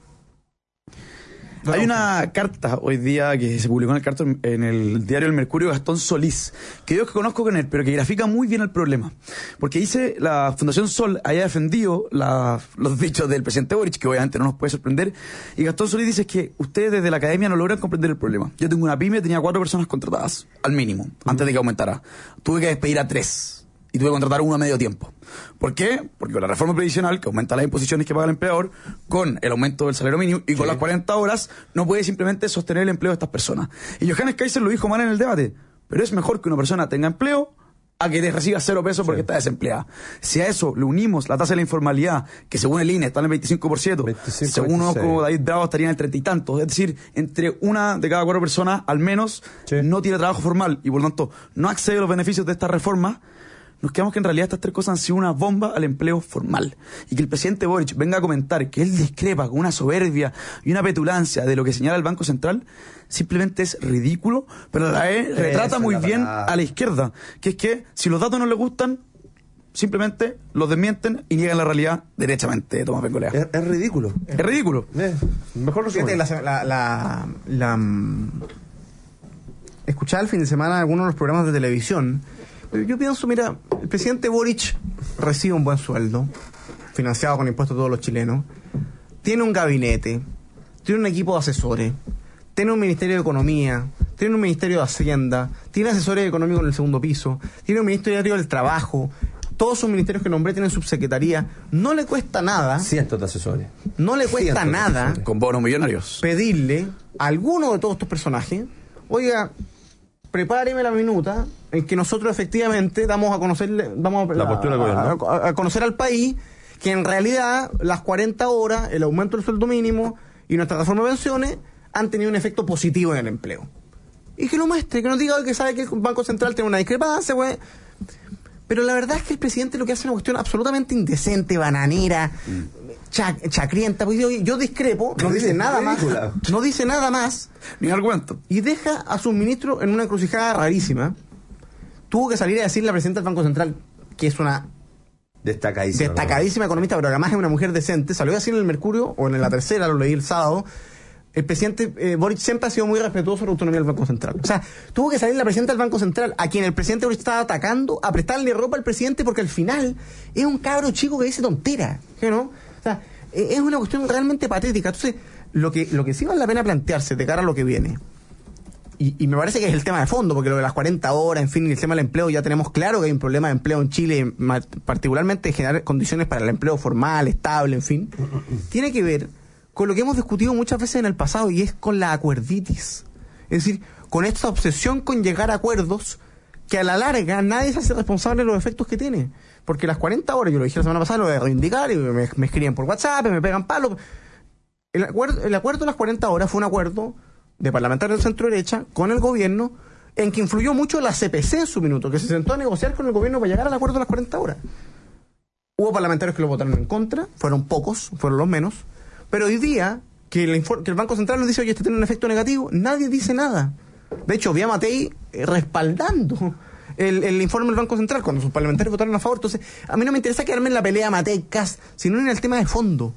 Hay una carta hoy día que se publicó en el, carto, en el diario El Mercurio, Gastón Solís, que yo que conozco con él, pero que grafica muy bien el problema. Porque dice, la Fundación Sol haya defendido la, los dichos del presidente Boric, que obviamente no nos puede sorprender, y Gastón Solís dice que ustedes desde la academia no logran comprender el problema. Yo tengo una pyme, tenía cuatro personas contratadas, al mínimo, antes de que aumentara. Tuve que despedir a tres. Y tuve que contratar uno a medio tiempo. ¿Por qué? Porque con la reforma previsional, que aumenta las imposiciones que paga el empleador, con el aumento del salario mínimo y con sí. las cuarenta horas, no puede simplemente sostener el empleo de estas personas. Y Johannes Kaiser lo dijo mal en el debate, pero es mejor que una persona tenga empleo a que te reciba cero pesos porque sí. está desempleada. Si a eso le unimos la tasa de la informalidad, que según el I N E está en el veinticinco por ciento, veinticinco, según uno como David Bravo estaría en el treinta y tantos, es decir, entre una de cada cuatro personas al menos sí. no tiene trabajo formal y por lo tanto no accede a los beneficios de esta reforma, nos quedamos que en realidad estas tres cosas han sido una bomba al empleo formal. Y que el presidente Boric venga a comentar que él discrepa con una soberbia y una petulancia de lo que señala el Banco Central, simplemente es ridículo, pero a la vez retrata muy bien a la izquierda, que es que si los datos no les gustan, simplemente los desmienten y niegan la realidad derechamente, Tomás Bengolea. Es, es ridículo. Es ridículo. Eh, mejor lo Fíjate, la, la, la, la, escuchaba el fin de semana algunos de los programas de televisión. Yo pienso, mira, el presidente Boric recibe un buen sueldo, financiado con impuestos de todos los chilenos, tiene un gabinete, tiene un equipo de asesores, tiene un Ministerio de Economía, tiene un Ministerio de Hacienda, tiene asesores económicos en el segundo piso, tiene un Ministerio del Trabajo, todos sus ministerios que nombré tienen subsecretaría, no le cuesta nada. Cientos de asesores. No le cuesta nada. Con bonos millonarios. Pedirle a alguno de todos estos personajes, oiga, prepáreme la minuta en que nosotros efectivamente damos a conocerle, vamos a, la postura del gobierno. A, a, a conocer al país que en realidad las cuarenta horas, el aumento del sueldo mínimo y nuestra reforma de pensiones han tenido un efecto positivo en el empleo. Y que lo muestre, que nos diga que sabe que el Banco Central tiene una discrepancia, güey. Pero la verdad es que el presidente lo que hace es una cuestión absolutamente indecente, bananera, mm. chac, chacrienta. Pues yo, yo discrepo, no dice nada más, no dice nada más, ni argumento. Y deja a sus ministros en una encrucijada rarísima. Tuvo que salir a decirle a la presidenta del Banco Central, que es una destacadísima, destacadísima economista, pero además es una mujer decente, salió así en el Mercurio, o en la Tercera, lo leí el sábado. El presidente eh, Boric siempre ha sido muy respetuoso de la autonomía del Banco Central. O sea, tuvo que salir la presidenta del Banco Central, a quien el presidente Boric estaba atacando, a prestarle ropa al presidente, porque al final es un cabro chico que dice tontera, ¿no? O sea, eh, es una cuestión realmente patética. Entonces, lo que, lo que sí vale la pena plantearse de cara a lo que viene, y, y me parece que es el tema de fondo, porque lo de las cuarenta horas, en fin, el tema del empleo, ya tenemos claro que hay un problema de empleo en Chile, particularmente generar condiciones para el empleo formal, estable, en fin, tiene que ver con lo que hemos discutido muchas veces en el pasado, y es con la acuerditis. Es decir, con esta obsesión con llegar a acuerdos que a la larga nadie se hace responsable de los efectos que tiene. Porque las cuarenta horas, yo lo dije la semana pasada, lo voy a reivindicar, y me, me escriben por WhatsApp, me pegan palos. El acuerdo, el acuerdo de las cuarenta horas fue un acuerdo de parlamentarios del centro derecha con el gobierno, en que influyó mucho la C P C en su minuto, que se sentó a negociar con el gobierno para llegar al acuerdo de las cuarenta horas. Hubo parlamentarios que lo votaron en contra, fueron pocos, fueron los menos. Pero hoy día, que el, que el Banco Central nos dice, oye, este tiene un efecto negativo, nadie dice nada. De hecho, vi a Matei eh, respaldando el, el informe del Banco Central cuando sus parlamentarios votaron a favor. Entonces, a mí no me interesa quedarme en la pelea Matei-Kast, sino en el tema de fondo.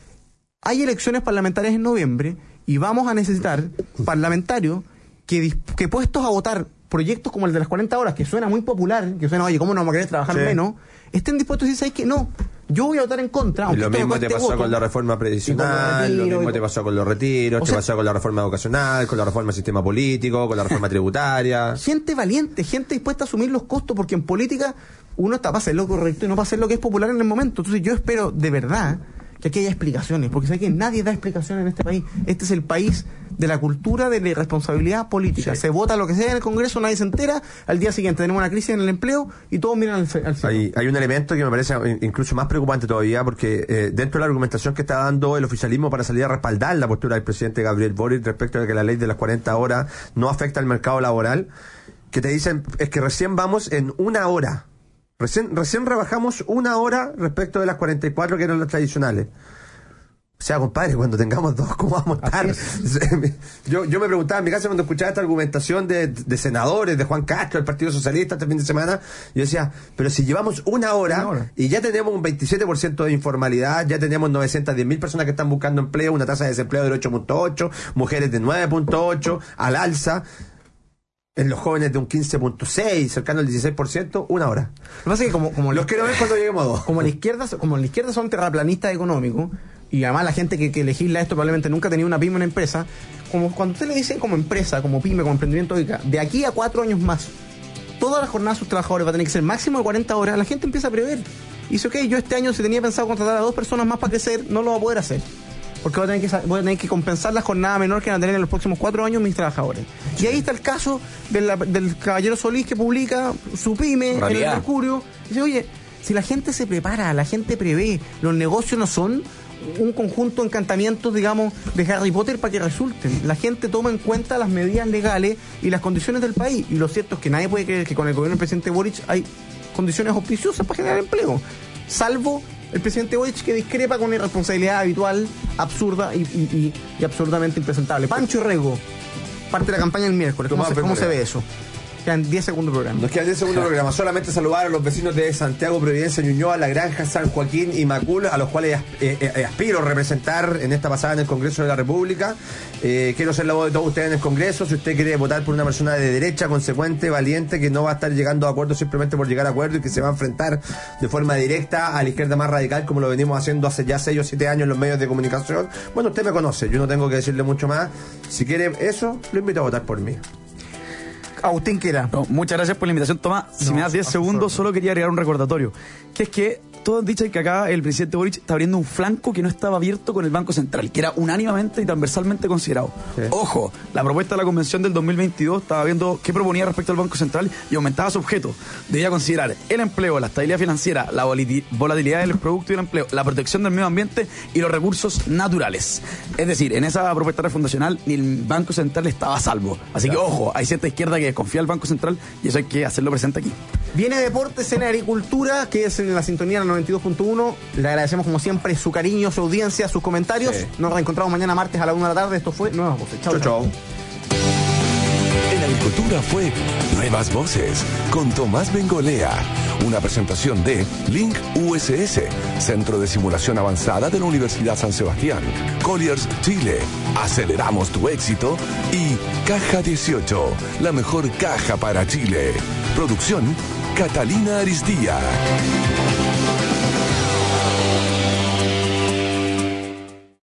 Hay elecciones parlamentarias en noviembre y vamos a necesitar parlamentarios que, que puestos a votar proyectos como el de las cuarenta horas, que suena muy popular, que suena, oye, ¿cómo no vamos a querer trabajar sí. menos? Estén dispuestos a decir, ¿sabes qué? No, yo voy a votar en contra. Y lo mismo te pasó voto, con la reforma previsional, retiro, lo mismo te pasó con los retiros, o te sea, pasó con la reforma educacional, con la reforma del sistema político, con la reforma tributaria. Gente valiente, gente dispuesta a asumir los costos, porque en política uno está para hacer lo correcto y no para hacer lo que es popular en el momento. Entonces yo espero de verdad que aquí haya explicaciones, porque sé que nadie da explicaciones en este país. Este es el país de la cultura de la irresponsabilidad política. Sí. Se vota lo que sea en el Congreso, nadie se entera, al día siguiente tenemos una crisis en el empleo y todos miran al, al cielo. Hay, hay un elemento que me parece incluso más preocupante todavía, porque eh, dentro de la argumentación que está dando el oficialismo para salir a respaldar la postura del presidente Gabriel Boric respecto de que la ley de las cuarenta horas no afecta al mercado laboral, que te dicen es que recién vamos en una hora. Recién, recién rebajamos una hora respecto de las cuarenta y cuatro que eran las tradicionales. O sea, compadre, cuando tengamos dos, ¿cómo vamos a estar? Yo, yo me preguntaba en mi casa cuando escuchaba esta argumentación de, de senadores, de Juan Castro, del Partido Socialista este fin de semana, yo decía, pero si llevamos una hora, una hora. y ya tenemos un veintisiete por ciento de informalidad, ya tenemos novecientas diez mil personas que están buscando empleo, una tasa de desempleo del ocho punto ocho, mujeres de nueve punto ocho, al alza, en los jóvenes de un quince punto seis, cercano al dieciséis por ciento, una hora. Lo que pasa es que como, como los quiero ver cuando lleguemos a dos. Como la izquierda, como la izquierda son terraplanistas económicos, y además la gente que, que legisla esto probablemente nunca ha tenido una pyme, una empresa, como cuando usted le dice como empresa, como pyme, como emprendimiento, oiga, de aquí a cuatro años más, todas las jornadas de sus trabajadores va a tener que ser máximo de cuarenta horas, la gente empieza a prever. Y dice, ok, yo este año si tenía pensado contratar a dos personas más para crecer, no lo va a poder hacer. Porque voy a, tener que, voy a tener que compensar la jornada menor que van a tener en los próximos cuatro años mis trabajadores. Y ahí está el caso de la, del caballero Solís, que publica su pyme en el Mercurio. Y dice, oye, si la gente se prepara, la gente prevé, los negocios no son un conjunto de encantamientos, digamos, de Harry Potter para que resulten. La gente toma en cuenta las medidas legales y las condiciones del país. Y lo cierto es que nadie puede creer que con el gobierno del presidente Boric hay condiciones auspiciosas para generar empleo. Salvo el presidente Boric, que discrepa con una irresponsabilidad habitual, absurda y, y, y, y absolutamente impresentable. Pancho Rego, parte de la campaña del miércoles. ¿Cómo, se, cómo se ve eso? Quedan diez segundos de programa. Nos quedan diez segundos de programa. Solamente saludar a los vecinos de Santiago, Providencia, Ñuñoa, La Granja, San Joaquín y Macul, a los cuales eh, eh, aspiro a representar en esta pasada en el Congreso de la República. Eh, quiero ser la voz de todos ustedes en el Congreso. Si usted quiere votar por una persona de derecha, consecuente, valiente, que no va a estar llegando a acuerdos simplemente por llegar a acuerdos y que se va a enfrentar de forma directa a la izquierda más radical, como lo venimos haciendo hace ya seis o siete años en los medios de comunicación, bueno, usted me conoce, yo no tengo que decirle mucho más. Si quiere eso, lo invito a votar por mí. Agustín Quera. No, muchas gracias por la invitación, Tomás. Si no, me das diez segundos, solo quería agregar un recordatorio. Que es que todos dicen que acá el presidente Boric está abriendo un flanco que no estaba abierto con el Banco Central, que era unánimemente y transversalmente considerado. Sí. Ojo, la propuesta de la convención del dos mil veintidós estaba viendo qué proponía respecto al Banco Central y aumentaba su objeto. Debía considerar el empleo, la estabilidad financiera, la volatilidad del producto y el empleo, la protección del medio ambiente y los recursos naturales. Es decir, en esa propuesta refundacional ni el Banco Central estaba a salvo. Así claro. que ojo, hay cierta izquierda que desconfía del Banco Central y eso hay que hacerlo presente aquí. Viene Deportes en Agricultura, que es en la sintonía del noventa y dos punto uno. Le agradecemos como siempre su cariño, su audiencia, sus comentarios. Sí. Nos reencontramos mañana martes a la una de la tarde. Esto fue Nuevas Voces. Chau, chau. chau. En Agricultura fue Nuevas Voces con Tomás Bengolea, Una presentación de Link U S S, Centro de Simulación Avanzada de la Universidad San Sebastián, Colliers Chile, aceleramos tu éxito, y Caja dieciocho, la mejor caja para Chile. Producción Catalina Aristía.